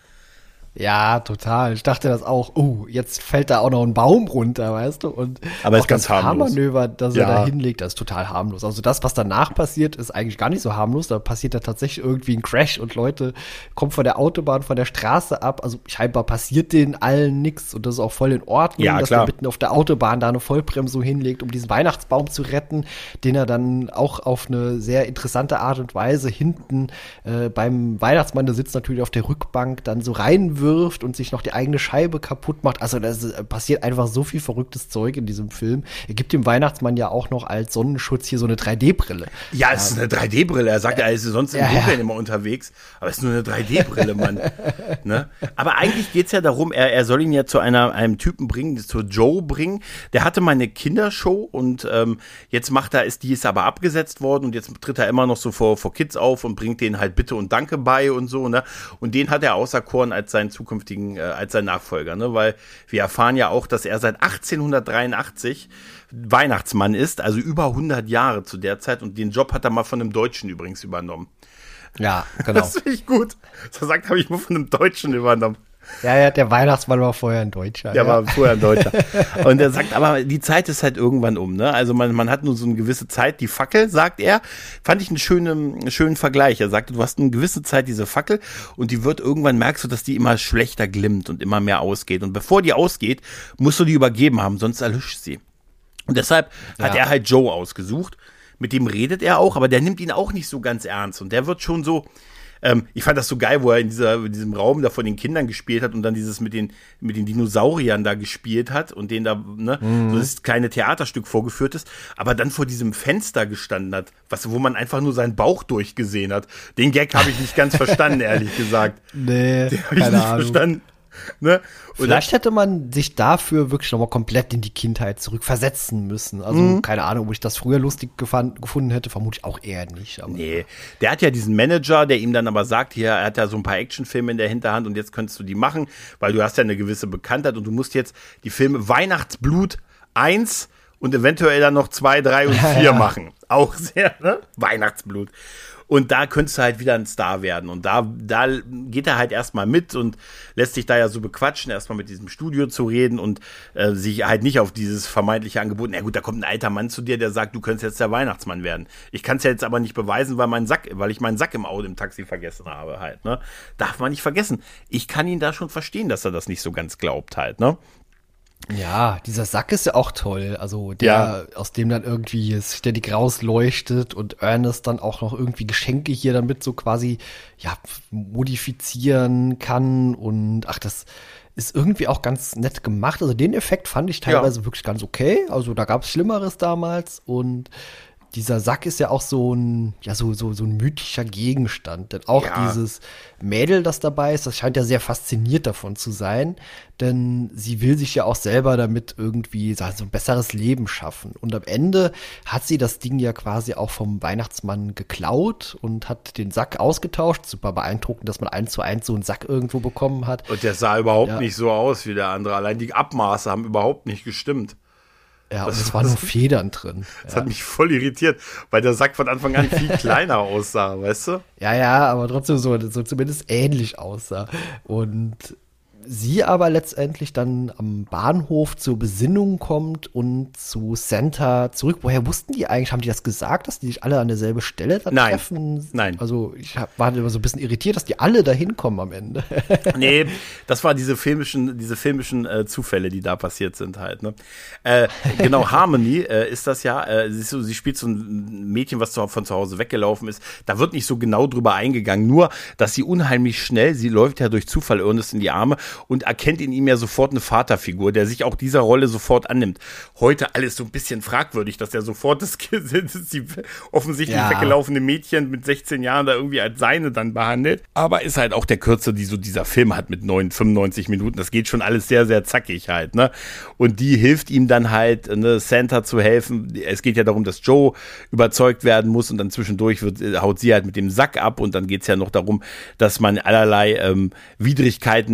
Ja, total. Ich dachte das auch. Oh, jetzt fällt da auch noch ein Baum runter, weißt du? Und aber auch ist ganz das harmlos. Fahrmanöver, das Ja. er da hinlegt, das ist total harmlos. Also das, was danach passiert, ist eigentlich gar nicht so harmlos. Da passiert da tatsächlich irgendwie ein Crash und Leute kommen von der Autobahn, von der Straße ab. Also scheinbar passiert denen allen nichts und das ist auch voll in Ordnung, Ja, dass klar. er mitten auf der Autobahn da eine Vollbremsung hinlegt, um diesen Weihnachtsbaum zu retten, den er dann auch auf eine sehr interessante Art und Weise hinten äh, beim Weihnachtsmann, der sitzt natürlich auf der Rückbank, dann so reinwirft und sich noch die eigene Scheibe kaputt macht. Also da passiert einfach so viel verrücktes Zeug in diesem Film. Er gibt dem Weihnachtsmann ja auch noch als Sonnenschutz hier so eine drei D-Brille. Ja, es ist eine drei D-Brille. Er sagt, er ist sonst im Ja, Dunkeln ja. immer unterwegs. Aber es ist nur eine drei D-Brille, Mann. Ne? Aber eigentlich geht's ja darum, er, er soll ihn ja zu einer, einem Typen bringen, zu Joe bringen. Der hatte mal eine Kindershow und ähm, jetzt macht er, ist die ist aber abgesetzt worden und jetzt tritt er immer noch so vor, vor Kids auf und bringt denen halt Bitte und Danke bei und so. Ne? Und den hat er auserkoren als seinen zukünftigen, äh, als sein Nachfolger. Ne? Weil wir erfahren ja auch, dass er seit achtzehnhundertdreiundachtzig Weihnachtsmann ist, also über hundert Jahre zu der Zeit und den Job hat er mal von einem Deutschen übrigens übernommen. Ja, genau. Das finde ich gut. So sagt, habe ich mal von einem Deutschen übernommen. Ja, ja, der Weihnachtsmann war vorher ein Deutscher. Der ja. war vorher ein Deutscher. Und er sagt, aber die Zeit ist halt irgendwann um, ne? Also man, man hat nur so eine gewisse Zeit, die Fackel, sagt er. Fand ich einen schönen, einen schönen Vergleich. Er sagte, du hast eine gewisse Zeit diese Fackel und die wird irgendwann, merkst du, dass die immer schlechter glimmt und immer mehr ausgeht. Und bevor die ausgeht, musst du die übergeben haben, sonst erlischt sie. Und deshalb Ja. hat er halt Joe ausgesucht. Mit dem redet er auch, aber der nimmt ihn auch nicht so ganz ernst. Und der wird schon so, ähm, ich fand das so geil, wo er in, dieser, in diesem Raum da von den Kindern gespielt hat und dann dieses mit den, mit den Dinosauriern da gespielt hat und den da, ne, Mhm. so das kleine Theaterstück vorgeführt ist, aber dann vor diesem Fenster gestanden hat, was, wo man einfach nur seinen Bauch durchgesehen hat. Den Gag habe ich nicht ganz verstanden, ehrlich gesagt. Nee, Den habe ich keine nicht Ahnung. verstanden. Ne? Und Vielleicht hätte man sich dafür wirklich nochmal komplett in die Kindheit zurückversetzen müssen. Also Mhm. keine Ahnung, ob ich das früher lustig gefand, gefunden hätte, vermutlich auch eher nicht. Aber Nee, der hat ja diesen Manager, der ihm dann aber sagt, hier, er hat ja so ein paar Actionfilme in der Hinterhand und jetzt könntest du die machen, weil du hast ja eine gewisse Bekanntheit und du musst jetzt die Filme Weihnachtsblut eins und eventuell dann noch zwei, drei und vier Ja. machen. Auch sehr, ne? Weihnachtsblut. Und da könntest du halt wieder ein Star werden. Und da, da geht er halt erstmal mit und lässt sich da ja so bequatschen, erstmal mit diesem Studio zu reden und äh, sich halt nicht auf dieses vermeintliche Angebot. Na gut, da kommt ein alter Mann zu dir, der sagt, du könntest jetzt der Weihnachtsmann werden. Ich kann es ja jetzt aber nicht beweisen, weil mein Sack, weil ich meinen Sack im Auto im Taxi vergessen habe halt, ne? Darf man nicht vergessen. Ich kann ihn da schon verstehen, dass er das nicht so ganz glaubt halt, ne? ja, dieser Sack ist ja auch toll. Also der, Ja. aus dem dann irgendwie es ständig rausleuchtet und Ernest dann auch noch irgendwie Geschenke hier damit so quasi ja modifizieren kann und ach, das ist irgendwie auch ganz nett gemacht. Also den Effekt fand ich teilweise wirklich ganz okay. Also da gab es Schlimmeres damals und dieser Sack ist ja auch so ein, ja, so, so, so ein mythischer Gegenstand. Denn auch Ja. dieses Mädel, das dabei ist, das scheint ja sehr fasziniert davon zu sein. Denn sie will sich ja auch selber damit irgendwie so ein besseres Leben schaffen. Und am Ende hat sie das Ding ja quasi auch vom Weihnachtsmann geklaut und hat den Sack ausgetauscht. Super beeindruckend, dass man eins zu eins so einen Sack irgendwo bekommen hat. Und der sah überhaupt Ja. nicht so aus wie der andere. Allein die Abmaße haben überhaupt nicht gestimmt. Ja, und Das es waren nur Federn drin. Das Ja. hat mich voll irritiert, weil der Sack von Anfang an viel kleiner aussah, weißt du? Ja, ja, aber trotzdem so, so zumindest ähnlich aussah. Und sie aber letztendlich dann am Bahnhof zur Besinnung kommt und zu Santa zurück. Woher wussten die eigentlich? Haben die das gesagt, dass die sich alle an derselbe Stelle da Nein. treffen? Nein. Also ich hab, war immer so ein bisschen irritiert, dass die alle da hinkommen am Ende. Nee, das war diese filmischen, diese filmischen äh, Zufälle, die da passiert sind halt. Ne? Äh, genau, Harmony äh, ist das ja. Äh, sie, ist so, sie spielt so ein Mädchen, was zu, von zu Hause weggelaufen ist. Da wird nicht so genau drüber eingegangen, nur, dass sie unheimlich schnell, sie läuft ja durch Zufall Ernest in die Arme und erkennt in ihm ja sofort eine Vaterfigur, der sich auch dieser Rolle sofort annimmt. Heute alles so ein bisschen fragwürdig, dass er sofort das, das die offensichtlich Ja. weggelaufene Mädchen mit sechzehn Jahren da irgendwie als seine dann behandelt. Aber ist halt auch der Kürze, die so dieser Film hat mit neun, fünfundneunzig Minuten. Das geht schon alles sehr, sehr zackig halt, ne? Und die hilft ihm dann halt, ne, Santa zu helfen. Es geht ja darum, dass Joe überzeugt werden muss und dann zwischendurch wird, haut sie halt mit dem Sack ab und dann geht's ja noch darum, dass man allerlei ähm, Widrigkeiten noch über,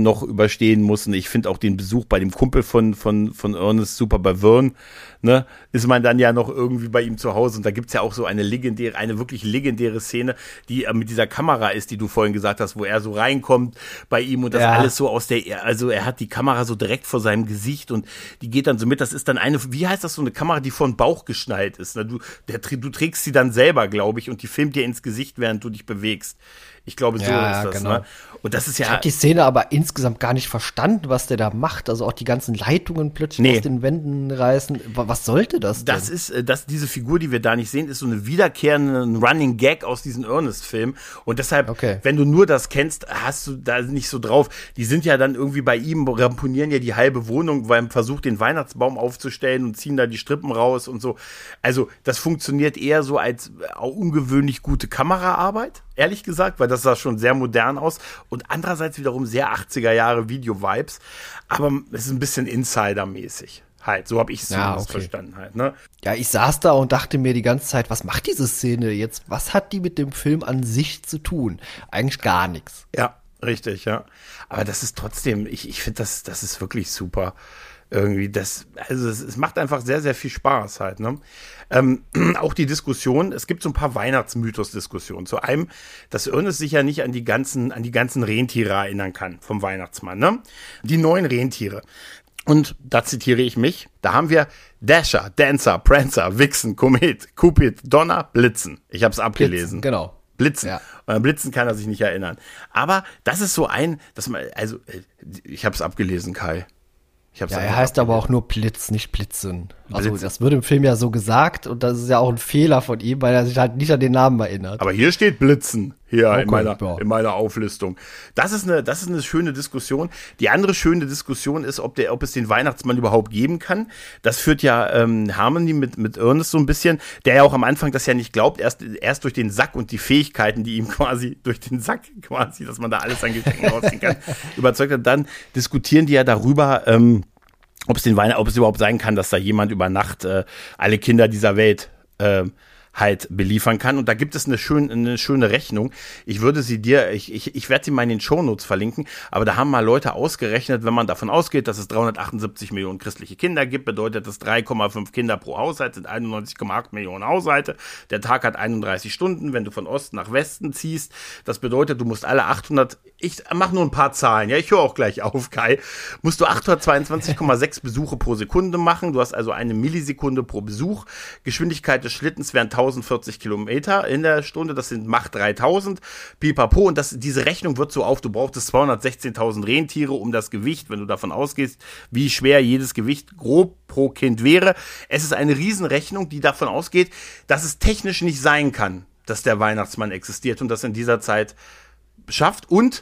überstehen muss. Und ich finde auch den Besuch bei dem Kumpel von, von, von Ernest super, bei Vern, ne, ist man dann ja noch irgendwie bei ihm zu Hause. Und da gibt's ja auch so eine legendäre, eine wirklich legendäre Szene, die äh, mit dieser Kamera ist, die du vorhin gesagt hast, wo er so reinkommt bei ihm und das Ja. alles so aus der, also er hat die Kamera so direkt vor seinem Gesicht und die geht dann so mit. Das ist dann eine, wie heißt das, so eine Kamera, die vor den Bauch geschnallt ist. Ne? Du, der, du trägst sie dann selber, glaube ich, und die filmt dir ins Gesicht, während du dich bewegst. Ich glaube, so Ja, ist das. genau. Ne? Und das ist Ich ja. habe die Szene aber insgesamt gar nicht verstanden, was der da macht. Also auch die ganzen Leitungen plötzlich Nee. aus den Wänden reißen. Wa- Was sollte das denn? Das ist, äh, das, diese Figur, die wir da nicht sehen, ist so eine wiederkehrende ein Running Gag aus diesen Ernest-Filmen. Und deshalb, Okay. wenn du nur das kennst, hast du da nicht so drauf. Die sind ja dann irgendwie bei ihm, ramponieren ja die halbe Wohnung beim Versuch, den Weihnachtsbaum aufzustellen und ziehen da die Strippen raus und so. Also, das funktioniert eher so als äh, ungewöhnlich gute Kameraarbeit, ehrlich gesagt, weil das sah schon sehr modern aus. Und andererseits wiederum sehr achtziger Jahre Video-Vibes. Aber es ist ein bisschen Insider-mäßig. Halt, so habe ich es Ja, zumindest okay. verstanden halt, ne? Ja, ich saß da und dachte mir die ganze Zeit, was macht diese Szene jetzt? Was hat die mit dem Film an sich zu tun? Eigentlich gar nichts. Ja, richtig, ja. Aber das ist trotzdem, ich, ich finde, das, das ist wirklich super. Irgendwie, das, also es, es macht einfach sehr, sehr viel Spaß halt, ne? Ähm, auch die Diskussion, es gibt so ein paar Weihnachtsmythos-Diskussionen. Zu einem, dass Ernest sich ja nicht an die ganzen, an die ganzen Rentiere erinnern kann vom Weihnachtsmann, ne? Die neuen Rentiere. Und da zitiere ich mich, da haben wir Dasher, Dancer, Prancer, Vixen, Komet, Cupid, Donner, Blitzen. Ich habe es abgelesen. Blitzen, genau. Blitzen. Ja. Und an Blitzen kann er sich nicht erinnern. Aber das ist so ein, dass man, also, äh, ich habe es abgelesen, Kai. Ich hab's Ja, einfach er heißt aber abgelesen. auch nur Blitzen, nicht Blitzen. Also Blitzen. das wird im Film ja so gesagt und das ist ja auch ein Fehler von ihm, weil er sich halt nicht an den Namen erinnert. Aber hier steht Blitzen, hier in, Okay, meiner, ja. in meiner Auflistung. Das ist, eine, das ist eine schöne Diskussion. Die andere schöne Diskussion ist, ob, der, ob es den Weihnachtsmann überhaupt geben kann. Das führt ja ähm, Harmony mit, mit Ernest so ein bisschen, der ja auch am Anfang das ja nicht glaubt, erst, erst durch den Sack und die Fähigkeiten, die ihm quasi, durch den Sack quasi, dass man da alles an Geschenken rausziehen kann, überzeugt hat. Dann diskutieren die ja darüber, ähm, ob es den Weihnachten, ob es überhaupt sein kann, dass da jemand über Nacht äh, alle Kinder dieser Welt äh, halt beliefern kann. Und da gibt es eine schöne, eine schöne Rechnung. Ich würde sie dir, ich, ich, ich werde sie mal in den Shownotes verlinken, aber da haben mal Leute ausgerechnet, wenn man davon ausgeht, dass es dreihundertachtundsiebzig Millionen christliche Kinder gibt, bedeutet das drei Komma fünf Kinder pro Haushalt, sind einundneunzig Komma acht Millionen Haushalte. Der Tag hat einunddreißig Stunden, wenn du von Osten nach Westen ziehst. Das bedeutet, du musst alle achthundert, ich mache nur ein paar Zahlen, ja, ich höre auch gleich auf, Kai, musst du achthundertzweiundzwanzig Komma sechs Besuche pro Sekunde machen. Du hast also eine Millisekunde pro Besuch. Geschwindigkeit des Schlittens wären tausendvierzig Kilometer in der Stunde, das sind macht dreitausend, pipapo, und das, diese Rechnung wird so auf, du brauchtest zweihundertsechzehntausend Rentiere, um das Gewicht, wenn du davon ausgehst, wie schwer jedes Gewicht grob pro Kind wäre. Es ist eine Riesenrechnung, die davon ausgeht, dass es technisch nicht sein kann, dass der Weihnachtsmann existiert und das in dieser Zeit schafft, und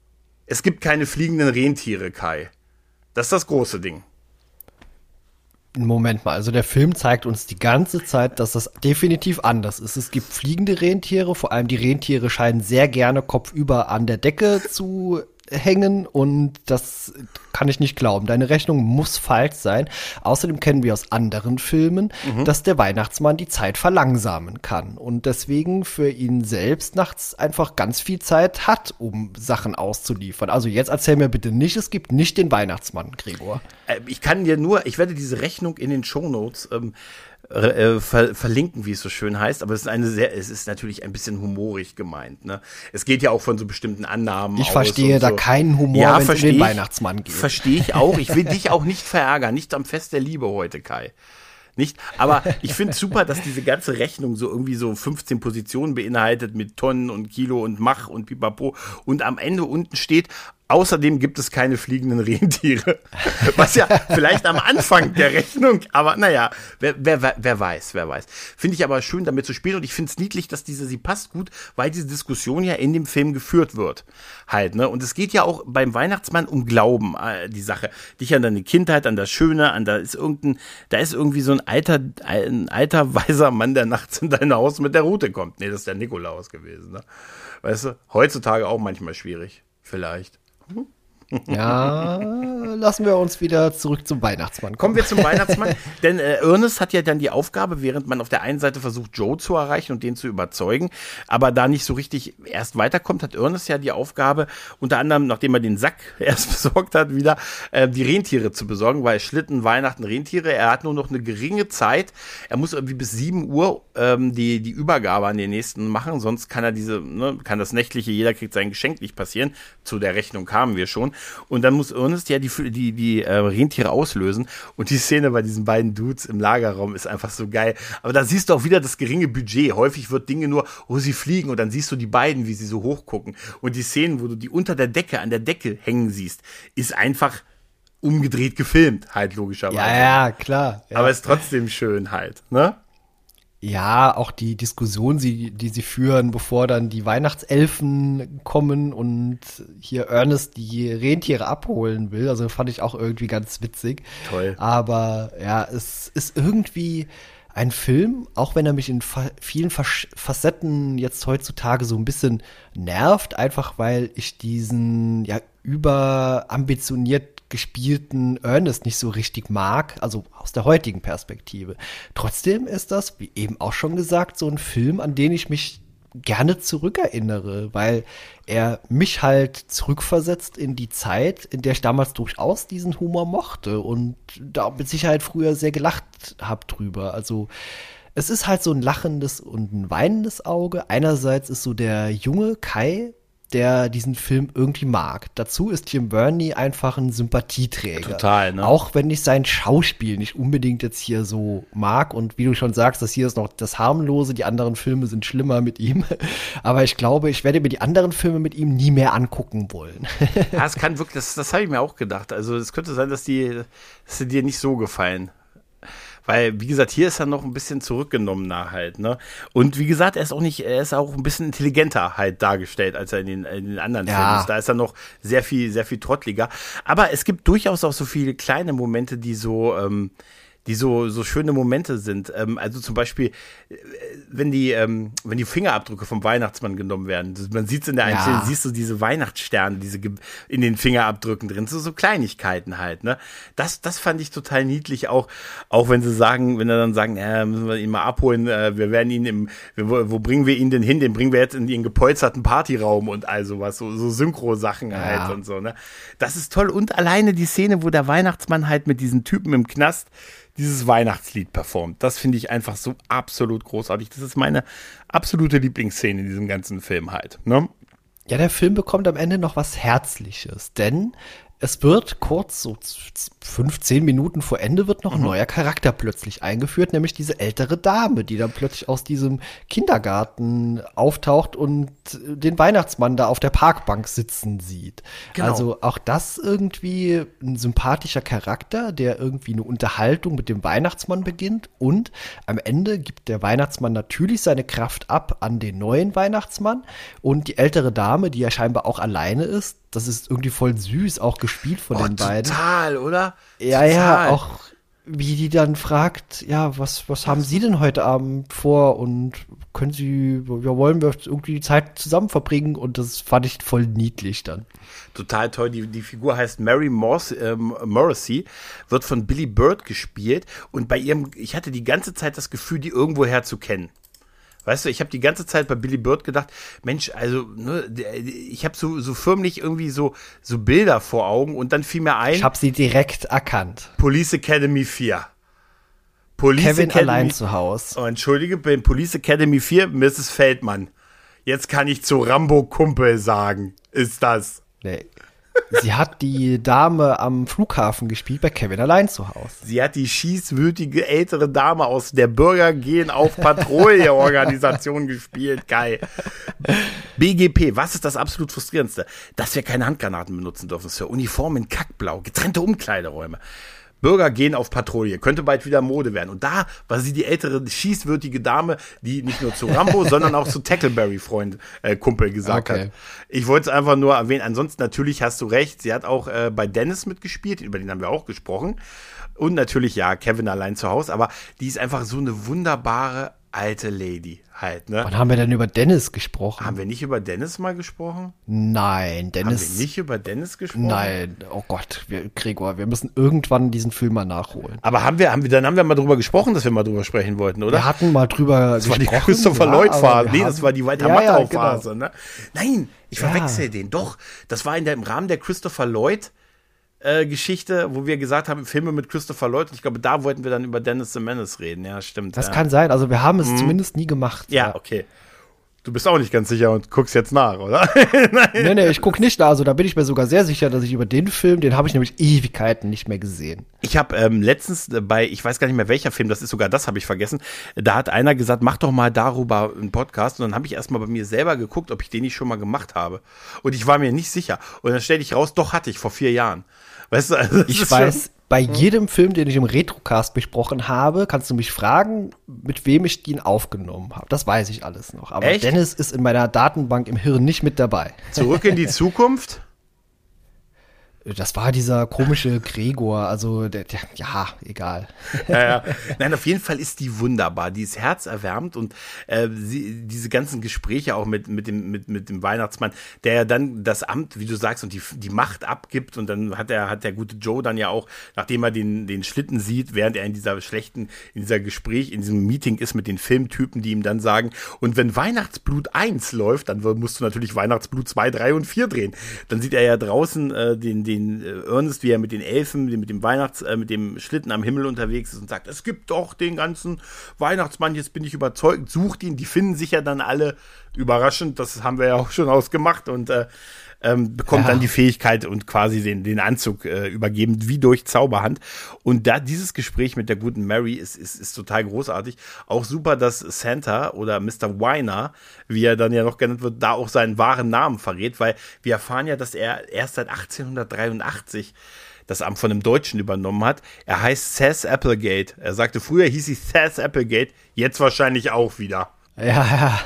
es gibt keine fliegenden Rentiere, Kai. Das ist das große Ding. Moment mal, also der Film zeigt uns die ganze Zeit, dass das definitiv anders ist. Es gibt fliegende Rentiere, vor allem die Rentiere scheinen sehr gerne kopfüber an der Decke zu hängen und das kann ich nicht glauben. Deine Rechnung muss falsch sein. Außerdem kennen wir aus anderen Filmen, mhm. dass der Weihnachtsmann die Zeit verlangsamen kann und deswegen für ihn selbst nachts einfach ganz viel Zeit hat, um Sachen auszuliefern. Also jetzt erzähl mir bitte nicht, es gibt nicht den Weihnachtsmann, Gregor. Ich kann dir nur, ich werde diese Rechnung in den Shownotes ähm, Äh, ver verlinken, wie es so schön heißt, aber es ist eine sehr, es ist natürlich ein bisschen humorig gemeint, ne? Es geht ja auch von so bestimmten Annahmen Ich aus verstehe und da so. keinen Humor, Ja, wenn es um versteh den ich. Weihnachtsmann geht. Verstehe ich auch. Ich will dich auch nicht verärgern, nicht am Fest der Liebe heute, Kai. Nicht, aber ich finde es super, dass diese ganze Rechnung so irgendwie so fünfzehn Positionen beinhaltet mit Tonnen und Kilo und Mach und Pipapo und am Ende unten steht, außerdem gibt es keine fliegenden Rentiere. Was ja vielleicht am Anfang der Rechnung, aber naja, wer, wer, wer weiß, wer weiß. Finde ich aber schön, damit zu spielen, und ich finde es niedlich, dass diese, sie passt gut, weil diese Diskussion ja in dem Film geführt wird. Halt, ne? Und es geht ja auch beim Weihnachtsmann um Glauben, äh, die Sache. Dich an deine Kindheit, an das Schöne, an da ist irgendein, da ist irgendwie so ein alter, ein alter, weiser Mann, der nachts in dein Haus mit der Rute kommt. Nee, das ist der Nikolaus gewesen, ne? Weißt du, heutzutage auch manchmal schwierig. Vielleicht. Ja, lassen wir uns wieder zurück zum Weihnachtsmann Kommen kommen. wir zum Weihnachtsmann, denn äh, Ernest hat ja dann die Aufgabe, während man auf der einen Seite versucht, Joe zu erreichen und den zu überzeugen, aber da nicht so richtig erst weiterkommt, hat Ernest ja die Aufgabe, unter anderem, nachdem er den Sack erst besorgt hat, wieder äh, die Rentiere zu besorgen, weil Schlitten, Weihnachten, Rentiere, er hat nur noch eine geringe Zeit, er muss irgendwie bis sieben Uhr ähm, die, die Übergabe an den nächsten machen, sonst kann er diese, ne, kann das nächtliche, jeder kriegt sein Geschenk nicht passieren, zu der Rechnung kamen wir schon. Und dann muss Ernest ja die, die, die äh, Rentiere auslösen. Und die Szene bei diesen beiden Dudes im Lagerraum ist einfach so geil. Aber da siehst du auch wieder das geringe Budget. Häufig wird Dinge nur, wo sie fliegen und dann siehst du die beiden, wie sie so hochgucken. Und die Szenen, wo du die unter der Decke, an der Decke hängen siehst, ist einfach umgedreht gefilmt, halt logischerweise. Ja, ja, klar. Ja. Aber ist trotzdem schön halt, ne? Ja, auch die Diskussion, die, die sie führen, bevor dann die Weihnachtselfen kommen und hier Ernest die Rentiere abholen will. Also fand ich auch irgendwie ganz witzig. Toll. Aber ja, es ist irgendwie ein Film, auch wenn er mich in fa- vielen Fasch- Facetten jetzt heutzutage so ein bisschen nervt, einfach weil ich diesen ja überambitioniert gespielten Ernest nicht so richtig mag, also aus der heutigen Perspektive. Trotzdem ist das, wie eben auch schon gesagt, so ein Film, an den ich mich gerne zurückerinnere, weil er mich halt zurückversetzt in die Zeit, in der ich damals durchaus diesen Humor mochte und da mit Sicherheit früher sehr gelacht habe drüber. Also es ist halt so ein lachendes und ein weinendes Auge. Einerseits ist so der junge Kai, der diesen Film irgendwie mag. Dazu ist Jim Varney einfach ein Sympathieträger. Total, ne? Auch wenn ich sein Schauspiel nicht unbedingt jetzt hier so mag und wie du schon sagst, das hier ist noch das Harmlose, die anderen Filme sind schlimmer mit ihm. Aber ich glaube, ich werde mir die anderen Filme mit ihm nie mehr angucken wollen. Ja, es kann wirklich, das, das habe ich mir auch gedacht. Also es könnte sein, dass die, dass die dir nicht so gefallen. Weil, wie gesagt, hier ist er noch ein bisschen zurückgenommener halt, ne? Und wie gesagt, er ist auch nicht, er ist auch ein bisschen intelligenter halt dargestellt, als er in den, in den anderen Ja. Filmen ist. Da ist er noch sehr viel, sehr viel trottliger. Aber es gibt durchaus auch so viele kleine Momente, die so, ähm, die so, so schöne Momente sind. Ähm, also zum Beispiel, äh, wenn die, ähm, wenn die Fingerabdrücke vom Weihnachtsmann genommen werden. Das, man sieht es in der Ja. Einstellung, siehst du diese Weihnachtssterne, diese ge- in den Fingerabdrücken drin. So, so Kleinigkeiten halt, ne? Das, das fand ich total niedlich, auch, auch wenn sie sagen, wenn sie dann sagen, äh, müssen wir ihn mal abholen, äh, wir werden ihn im, wo, wo bringen wir ihn denn hin? Den bringen wir jetzt in den gepolsterten Partyraum und all sowas, so, so Synchro-Sachen Ja. halt und so, ne? Das ist toll. Und alleine die Szene, wo der Weihnachtsmann halt mit diesen Typen im Knast dieses Weihnachtslied performt. Das finde ich einfach so absolut großartig. Das ist meine absolute Lieblingsszene in diesem ganzen Film halt, ne? Ja, der Film bekommt am Ende noch was Herzliches, denn es wird kurz, so fünfzehn Minuten vor Ende, wird noch ein neuer Charakter plötzlich eingeführt, nämlich diese ältere Dame, die dann plötzlich aus diesem Kindergarten auftaucht und den Weihnachtsmann da auf der Parkbank sitzen sieht. Genau. Also auch das irgendwie ein sympathischer Charakter, der irgendwie eine Unterhaltung mit dem Weihnachtsmann beginnt und am Ende gibt der Weihnachtsmann natürlich seine Kraft ab an den neuen Weihnachtsmann und die ältere Dame, die ja scheinbar auch alleine ist, das ist irgendwie voll süß, auch gespielt von Oh, den beiden. total, oder? Ja, Total. ja, auch wie die dann fragt, ja, was, was haben Sie denn heute Abend vor und können Sie, ja, wollen wir irgendwie die Zeit zusammen verbringen und das fand ich voll niedlich dann. Total toll. Die, die Figur heißt Mary Morse, ähm, Morrissey, wird von Billy Bird gespielt und bei ihrem, ich hatte die ganze Zeit das Gefühl, die irgendwoher zu kennen. Weißt du, ich habe die ganze Zeit bei Billy Bird gedacht, Mensch, also ne, ich habe so, so förmlich irgendwie so, so Bilder vor Augen und dann fiel mir ein, Ich habe sie direkt erkannt. Police Academy vier. Police Kevin Academy, allein zu Haus. Oh, entschuldige, bei Police Academy vier, Misses Feldmann. Jetzt kann ich zu Rambo Kumpel sagen, ist das. Nee. Sie hat die Dame am Flughafen gespielt bei Kevin allein zu Haus. Sie hat die schießwütige ältere Dame aus der Bürger gehen auf Patrouille-Organisation gespielt. Geil. B G P, was ist das absolut frustrierendste? Dass wir keine Handgranaten benutzen dürfen. Für Uniformen in Kackblau, getrennte Umkleideräume. Bürger gehen auf Patrouille, könnte bald wieder Mode werden. Und da war sie die ältere, schießwürdige Dame, die nicht nur zu Rambo, sondern auch zu Tackleberry-Freund, äh, Kumpel gesagt Okay. hat. Ich wollte es einfach nur erwähnen. Ansonsten natürlich hast du recht, sie hat auch äh, bei Dennis mitgespielt, über den haben wir auch gesprochen. Und natürlich, ja, Kevin allein zu Hause, aber die ist einfach so eine wunderbare alte Lady halt, ne? Wann haben wir denn über Dennis gesprochen? Haben wir nicht über Dennis mal gesprochen? Nein, Dennis. Haben wir nicht über Dennis gesprochen? Nein, oh Gott, wir, Gregor, wir müssen irgendwann diesen Film mal nachholen. Aber haben wir, haben wir, dann haben wir mal drüber gesprochen, dass wir mal drüber sprechen wollten, oder? Wir hatten mal drüber das gesprochen. Das war die Christopher ja, Lloyd-Phase. Nee, haben, das war die Walter ja, ja, Matthau-Phase, genau. ne? Nein, ich verwechsel Ja. den. Doch, das war in der, im Rahmen der Christopher Lloyd äh, Geschichte, wo wir gesagt haben, Filme mit Christopher Lloyd. Und ich glaube, da wollten wir dann über Dennis the Menace reden. Ja, stimmt. Das ja. kann sein, also wir haben es zumindest nie gemacht. Ja, okay. Du bist auch nicht ganz sicher und guckst jetzt nach, oder? Nee, nee, ich guck nicht nach. Also da bin ich mir sogar sehr sicher, dass ich über den Film, den habe ich nämlich Ewigkeiten nicht mehr gesehen. Ich habe ähm, letztens bei, ich weiß gar nicht mehr welcher Film, das ist sogar das, habe ich vergessen, da hat einer gesagt, mach doch mal darüber einen Podcast. Und dann habe ich erstmal bei mir selber geguckt, ob ich den nicht schon mal gemacht habe. Und ich war mir nicht sicher. Und dann stellte ich raus, doch hatte ich vor vier Jahren. Weißt du, also das Ich ist weiß, schon, bei jedem Film, den ich im Retrocast besprochen habe, kannst du mich fragen, mit wem ich den aufgenommen habe. Das weiß ich alles noch. Aber Echt? Dennis ist in meiner Datenbank im Hirn nicht mit dabei. Zurück in die Zukunft. Das war dieser komische Gregor, also der, der, ja, egal. Ja, ja. Nein, auf jeden Fall ist die wunderbar. Die ist herzerwärmend und äh, sie, diese ganzen Gespräche auch mit, mit, dem, mit, mit dem Weihnachtsmann, der ja dann das Amt, wie du sagst, und die, die Macht abgibt. Und dann hat er, hat der gute Joe dann ja auch, nachdem er den, den Schlitten sieht, während er in dieser schlechten, in dieser Gespräch, in diesem Meeting ist mit den Filmtypen, die ihm dann sagen, und wenn Weihnachtsblut eins läuft, dann musst du natürlich Weihnachtsblut zwei, drei und vier drehen. Dann sieht er ja draußen äh, den, den Den Ernest, wie er mit den Elfen, mit dem Weihnachts, äh, mit dem Schlitten am Himmel unterwegs ist und sagt, es gibt doch den ganzen Weihnachtsmann, jetzt bin ich überzeugt, sucht ihn, die finden sich ja dann alle überraschend, das haben wir ja auch schon ausgemacht und äh, ähm, bekommt Ja. dann die Fähigkeit und quasi den, den Anzug äh, übergeben, wie durch Zauberhand. Und da dieses Gespräch mit der guten Mary ist, ist, ist total großartig. Auch super, dass Santa oder Mister Weiner, wie er dann ja noch genannt wird, da auch seinen wahren Namen verrät, weil wir erfahren ja, dass er erst seit achtzehnhundertdreiundachtzig das Amt von einem Deutschen übernommen hat. Er heißt Seth Applegate. Er sagte, früher hieß ich Seth Applegate, jetzt wahrscheinlich auch wieder. Ja, ja.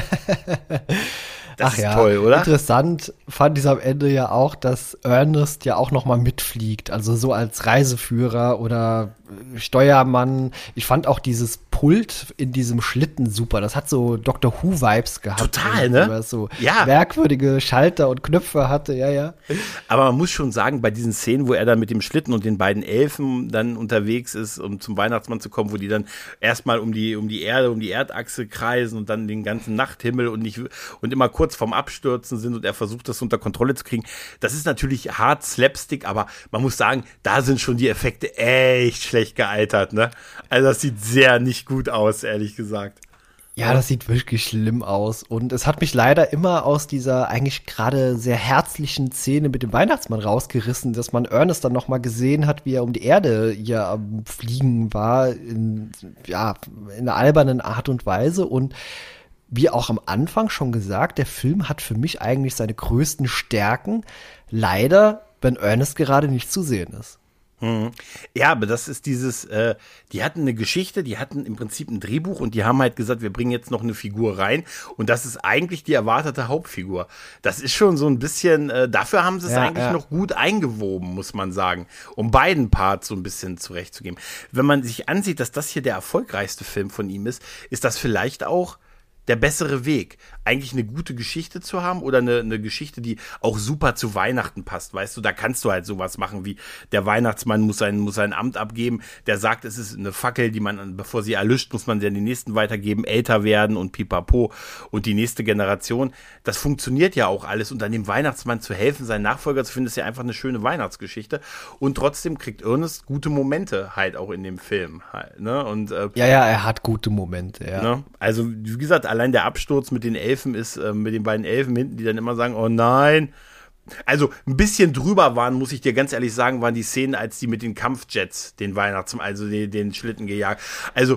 Das Ach ist ja, toll, oder? Interessant fand ich am Ende ja auch, dass Ernest ja auch noch mal mitfliegt, also so als Reiseführer oder äh, Steuermann. Ich fand auch dieses Pult in diesem Schlitten super. Das hat so Doctor Who-Vibes gehabt. Total, irgendwie, ne? weil es so Ja. merkwürdige Schalter und Knöpfe hatte, ja, ja. Aber man muss schon sagen, bei diesen Szenen, wo er dann mit dem Schlitten und den beiden Elfen dann unterwegs ist, um zum Weihnachtsmann zu kommen, wo die dann erstmal um die, um die Erde, um die Erdachse kreisen und dann den ganzen Nachthimmel und nicht, und immer kurz vorm Abstürzen sind und er versucht, das unter Kontrolle zu kriegen. Das ist natürlich hart Slapstick, aber man muss sagen, da sind schon die Effekte echt schlecht gealtert, ne? Also das sieht sehr nicht gut aus, ehrlich gesagt. Ja, das sieht wirklich schlimm aus. Und es hat mich leider immer aus dieser eigentlich gerade sehr herzlichen Szene mit dem Weihnachtsmann rausgerissen, dass man Ernest dann noch mal gesehen hat, wie er um die Erde hier am Fliegen war, in, ja, in einer albernen Art und Weise. Und wie auch am Anfang schon gesagt, der Film hat für mich eigentlich seine größten Stärken. Leider, wenn Ernest gerade nicht zu sehen ist. Mhm. Ja, aber das ist dieses, äh, die hatten eine Geschichte, die hatten im Prinzip ein Drehbuch und die haben halt gesagt, wir bringen jetzt noch eine Figur rein und das ist eigentlich die erwartete Hauptfigur. Das ist schon so ein bisschen, äh, dafür haben sie es Ja, eigentlich ja. noch gut eingewoben, muss man sagen, um beiden Parts so ein bisschen zurechtzugeben. Wenn man sich ansieht, dass das hier der erfolgreichste Film von ihm ist, ist das vielleicht auch der bessere Weg, eigentlich eine gute Geschichte zu haben oder eine, eine Geschichte, die auch super zu Weihnachten passt, weißt du, da kannst du halt sowas machen wie der Weihnachtsmann muss sein, muss sein Amt abgeben, der sagt, es ist eine Fackel, die man, bevor sie erlischt, muss man sie an die nächsten weitergeben, älter werden und pipapo und die nächste Generation, das funktioniert ja auch alles und dann dem Weihnachtsmann zu helfen, seinen Nachfolger zu finden, ist ja einfach eine schöne Weihnachtsgeschichte und trotzdem kriegt Ernest gute Momente halt auch in dem Film halt, ne, und äh, Ja, ja, er hat gute Momente, ja. Ne? Also, wie gesagt, allein der Absturz mit den Elfen ist, äh, mit den beiden Elfen hinten, die dann immer sagen, oh nein. Also, ein bisschen drüber waren, muss ich dir ganz ehrlich sagen, waren die Szenen, als die mit den Kampfjets den Weihnachtsmann, also den, den Schlitten gejagt. Also,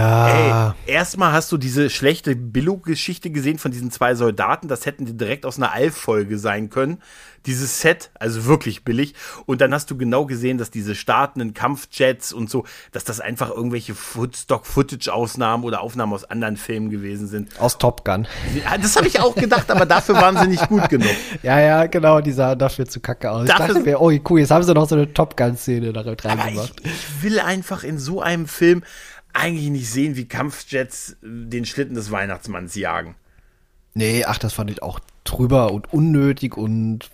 Ja. ey, erstmal hast du diese schlechte Billo-Geschichte gesehen von diesen zwei Soldaten, das hätten die direkt aus einer Alf-Folge sein können. Dieses Set, also wirklich billig. Und dann hast du genau gesehen, dass diese startenden Kampfjets und so, dass das einfach irgendwelche Stock-Footage-Aufnahmen oder Aufnahmen aus anderen Filmen gewesen sind. Aus Top Gun. Ja, das habe ich auch gedacht, aber dafür waren sie nicht gut genug. Ja, ja, genau, die sahen dafür zu kacke aus. Dafür- Ich dachte mir, oh cool, jetzt haben sie noch so eine Top Gun-Szene da Aber ich, reingemacht. ich will einfach in so einem Film eigentlich nicht sehen, wie Kampfjets den Schlitten des Weihnachtsmanns jagen. Nee, ach, das fand ich auch drüber und unnötig und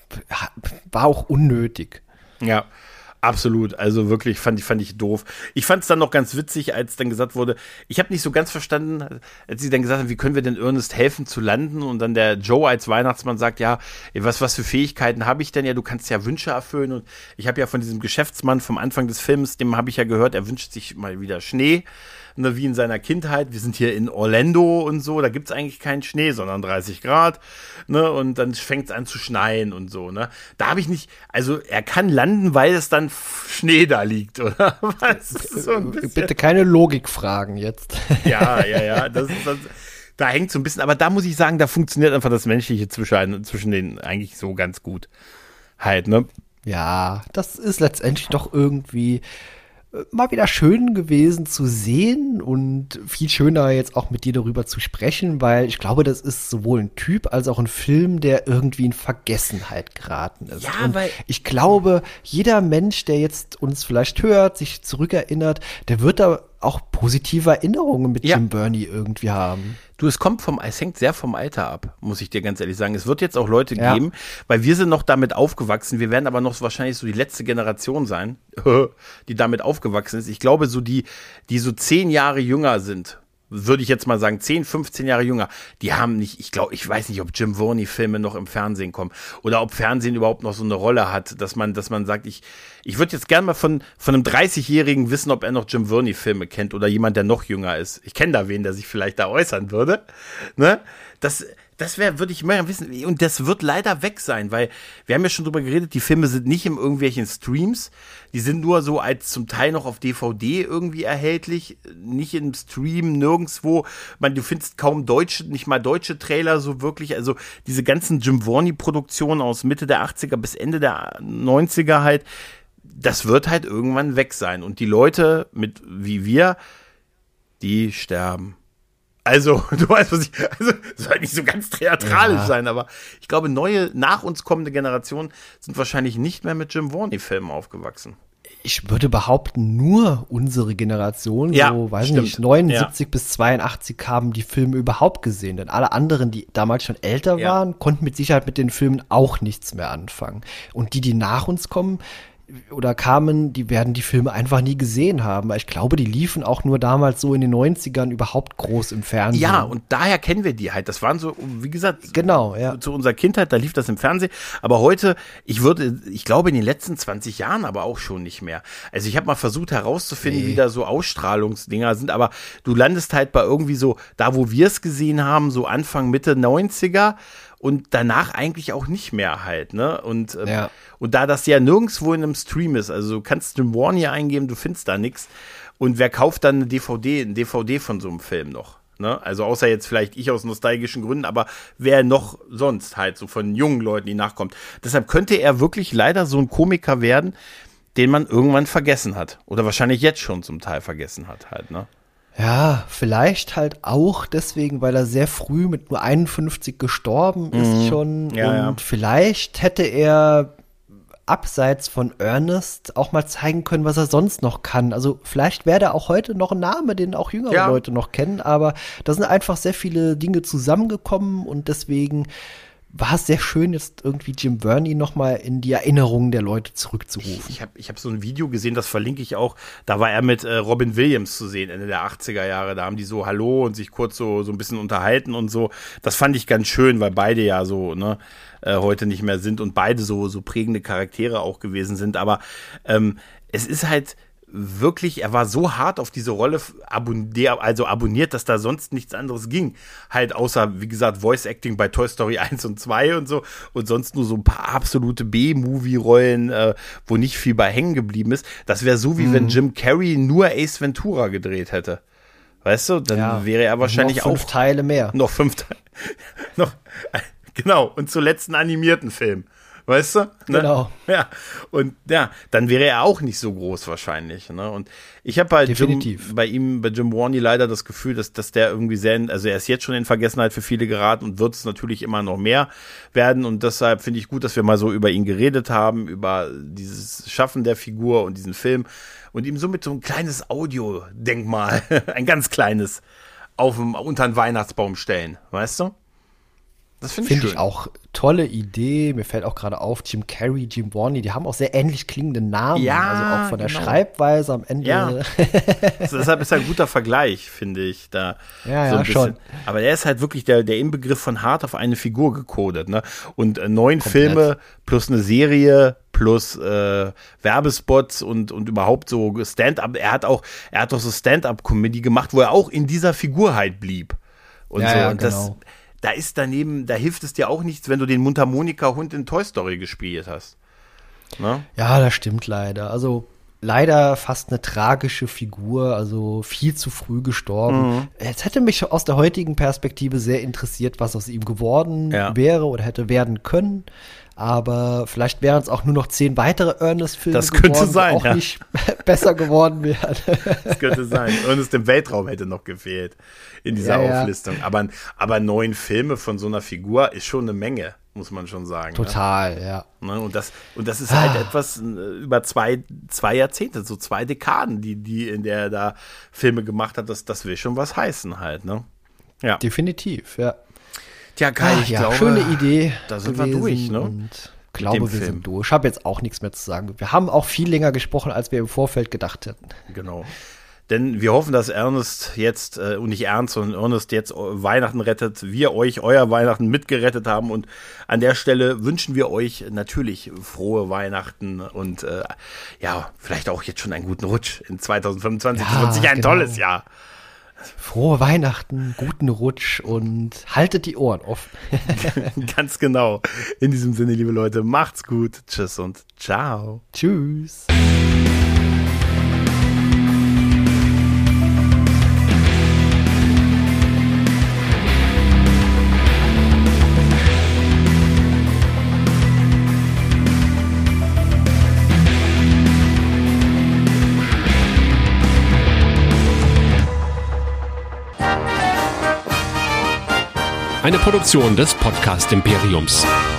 war auch unnötig. Ja, absolut. Also wirklich fand ich, fand ich doof. Ich fand es dann noch ganz witzig, als dann gesagt wurde, ich habe nicht so ganz verstanden, als sie dann gesagt haben, wie können wir denn Ernest helfen zu landen? Und dann der Joe als Weihnachtsmann sagt, ja, was, was für Fähigkeiten habe ich denn? Ja, du kannst ja Wünsche erfüllen. Und ich habe ja von diesem Geschäftsmann vom Anfang des Films, dem habe ich ja gehört, er wünscht sich mal wieder Schnee. Ne, wie in seiner Kindheit, wir sind hier in Orlando und so, da gibt's eigentlich keinen Schnee, sondern dreißig Grad, ne, und dann fängt's an zu schneien und so, ne. Da habe ich nicht, also er kann landen, weil es dann Schnee da liegt, oder? Das ist so ein bisschen. Bitte keine Logikfragen jetzt. Ja, ja, ja, das ist, das, da hängt so ein bisschen, aber da muss ich sagen, da funktioniert einfach das Menschliche zwischen, zwischen denen eigentlich so ganz gut. Halt, ne. Ja, das ist letztendlich doch irgendwie mal wieder schön gewesen zu sehen und viel schöner jetzt auch mit dir darüber zu sprechen, weil ich glaube, das ist sowohl ein Typ als auch ein Film, der irgendwie in Vergessenheit geraten ist. Ja, und weil ich glaube, jeder Mensch, der jetzt uns vielleicht hört, sich zurückerinnert, der wird da auch positive Erinnerungen mit ja. Jim Burney irgendwie haben. Du, es kommt vom, es hängt sehr vom Alter ab, muss ich dir ganz ehrlich sagen. Es wird jetzt auch Leute ja. geben, weil wir sind noch damit aufgewachsen, wir werden aber noch wahrscheinlich so die letzte Generation sein, die damit aufgewachsen ist. Ich glaube, so die, die so zehn Jahre jünger sind, würde ich jetzt mal sagen, zehn, fünfzehn Jahre jünger, die haben nicht, ich glaube, ich weiß nicht, ob Jim Varney-Filme noch im Fernsehen kommen oder ob Fernsehen überhaupt noch so eine Rolle hat, dass man, dass man sagt, ich, ich würde jetzt gerne mal von, von einem dreißigjährigen wissen, ob er noch Jim Varney-Filme kennt oder jemand, der noch jünger ist. Ich kenne da wen, der sich vielleicht da äußern würde, ne? Das, das wäre, würde ich mal wissen, und das wird leider weg sein, weil wir haben ja schon drüber geredet, die Filme sind nicht in irgendwelchen Streams, die sind nur so als zum Teil noch auf D V D irgendwie erhältlich, nicht im Stream, nirgendwo, man, du findest kaum deutsche, nicht mal deutsche Trailer so wirklich, also diese ganzen Jim Varney-Produktionen aus Mitte der achtziger bis Ende der neunziger halt, das wird halt irgendwann weg sein und die Leute mit, wie wir, die sterben. Also, du weißt, was ich, also, es soll nicht so ganz theatralisch ja. sein, aber ich glaube, neue, nach uns kommende Generationen sind wahrscheinlich nicht mehr mit Jim Varney-Filmen aufgewachsen. Ich würde behaupten, nur unsere Generation, ja, so, weiß stimmt. nicht, neunundsiebzig ja. bis zweiundachtzig haben die Filme überhaupt gesehen. Denn alle anderen, die damals schon älter ja. waren, konnten mit Sicherheit mit den Filmen auch nichts mehr anfangen. Und die, die nach uns kommen, oder kamen, die werden die Filme einfach nie gesehen haben. Weil ich glaube, die liefen auch nur damals so in den neunzigern überhaupt groß im Fernsehen. Ja, und daher kennen wir die halt. Das waren so, wie gesagt, genau, ja. zu unserer Kindheit, da lief das im Fernsehen. Aber heute, ich würde, ich glaube in den letzten zwanzig Jahren aber auch schon nicht mehr. Also ich habe mal versucht herauszufinden, nee. wie da so Ausstrahlungsdinger sind. Aber du landest halt bei irgendwie so, da wo wir es gesehen haben, so Anfang, Mitte neunziger. Und danach eigentlich auch nicht mehr halt, ne? Und, ähm, ja. und da das ja nirgendwo in einem Stream ist, also du kannst Jim Varney eingeben, du findest da nichts. Und wer kauft dann eine D V D, ein D V D von so einem Film noch? Ne? Also außer jetzt vielleicht ich aus nostalgischen Gründen, aber wer noch sonst halt so von jungen Leuten, die nachkommt. Deshalb könnte er wirklich leider so ein Komiker werden, den man irgendwann vergessen hat. Oder wahrscheinlich jetzt schon zum Teil vergessen hat halt, ne? Ja, vielleicht halt auch deswegen, weil er sehr früh mit nur einundfünfzig gestorben ist mhm. schon. Ja, und ja. vielleicht hätte er abseits von Ernest auch mal zeigen können, was er sonst noch kann. Also vielleicht wäre er auch heute noch ein Name, den auch jüngere ja. Leute noch kennen. Aber da sind einfach sehr viele Dinge zusammengekommen und deswegen war es sehr schön, jetzt irgendwie Jim Varney noch mal in die Erinnerungen der Leute zurückzurufen. Ich, ich habe ich hab so ein Video gesehen, das verlinke ich auch. Da war er mit äh, Robin Williams zu sehen, Ende der achtziger Jahre. Da haben die so Hallo und sich kurz so, so ein bisschen unterhalten und so. Das fand ich ganz schön, weil beide ja so ne äh, heute nicht mehr sind und beide so, so prägende Charaktere auch gewesen sind. Aber ähm, es ist halt wirklich, er war so hart auf diese Rolle abonniert, also abonniert, dass da sonst nichts anderes ging. Halt außer, wie gesagt, Voice Acting bei Toy Story eins und zwei und so und sonst nur so ein paar absolute B-Movie-Rollen, äh, wo nicht viel bei hängen geblieben ist. Das wäre so, wie mhm. wenn Jim Carrey nur Ace Ventura gedreht hätte. Weißt du, dann ja, wäre er wahrscheinlich noch fünf auch Teile mehr. Noch fünf Teile. noch, genau, und zuletzt einen animierten Film. weißt du? Ne? Genau. Ja, und ja, dann wäre er auch nicht so groß wahrscheinlich. Ne? Und ich habe halt Definitiv. Jim, bei ihm, bei Jim Varney leider das Gefühl, dass, dass der irgendwie sehr, also er ist jetzt schon in Vergessenheit für viele geraten und wird es natürlich immer noch mehr werden. Und deshalb finde ich gut, dass wir mal so über ihn geredet haben, über dieses Schaffen der Figur und diesen Film und ihm somit so ein kleines Audiodenkmal, ein ganz kleines, auf dem, unter den Weihnachtsbaum stellen, weißt du? Das finde ich Finde schön. ich auch tolle Idee. Mir fällt auch gerade auf, Jim Carrey, Jim Varney, die haben auch sehr ähnlich klingende Namen. Ja, also auch von der genau. Schreibweise am Ende. Ja. Also deshalb ist er ein guter Vergleich, finde ich. Da Ja, so ja, ein schon. Aber er ist halt wirklich der, der Inbegriff von hart auf eine Figur gecodet. Ne? Und äh, neun Komplett. Filme plus eine Serie plus äh, Werbespots und, und überhaupt so Stand-up. Er hat auch, er hat auch so Stand-up-Comedy gemacht, wo er auch in dieser Figur halt blieb. Und Ja, so. ja, Und das, genau. da ist daneben, da hilft es dir auch nichts, wenn du den Mundharmonika-Hund in Toy Story gespielt hast. Ne? Ja, das stimmt leider. Also leider fast eine tragische Figur, also viel zu früh gestorben. Mhm. Es hätte mich aus der heutigen Perspektive sehr interessiert, was aus ihm geworden Ja. wäre oder hätte werden können. Aber vielleicht wären es auch nur noch zehn weitere Ernest-Filme Das könnte geworden, die sein, auch ja. nicht besser geworden wären. Das könnte sein. Ernest im Weltraum hätte noch gefehlt in dieser Ja, ja. Auflistung. Aber, aber neun Filme von so einer Figur ist schon eine Menge, muss man schon sagen. Total, ja. Ne? Ne? Und, das, und das ist halt Ah. etwas äh, über zwei, zwei Jahrzehnte, so zwei Dekaden, die, die in der er da Filme gemacht hat. Das, das will schon was heißen halt. Ne? Ja. Definitiv, ja. Tja, Kai, Ah, ich ja, glaube, schöne Idee. da sind wir gewesen durch, ne? Und dem glaube, wir Film. sind durch. Ich habe jetzt auch nichts mehr zu sagen. Wir haben auch viel länger gesprochen, als wir im Vorfeld gedacht hätten. Genau. Denn wir hoffen, dass Ernest jetzt, äh, und nicht Ernst, sondern Ernest jetzt Weihnachten rettet, wir euch euer Weihnachten mitgerettet haben. Und an der Stelle wünschen wir euch natürlich frohe Weihnachten und äh, ja, vielleicht auch jetzt schon einen guten Rutsch in zwanzig fünfundzwanzig. Ja, das wird sicher ein genau. tolles Jahr. Frohe Weihnachten, guten Rutsch und haltet die Ohren offen. Ganz genau. In diesem Sinne, liebe Leute, macht's gut. Tschüss und ciao. Tschüss. Eine Produktion des Podcast Imperiums.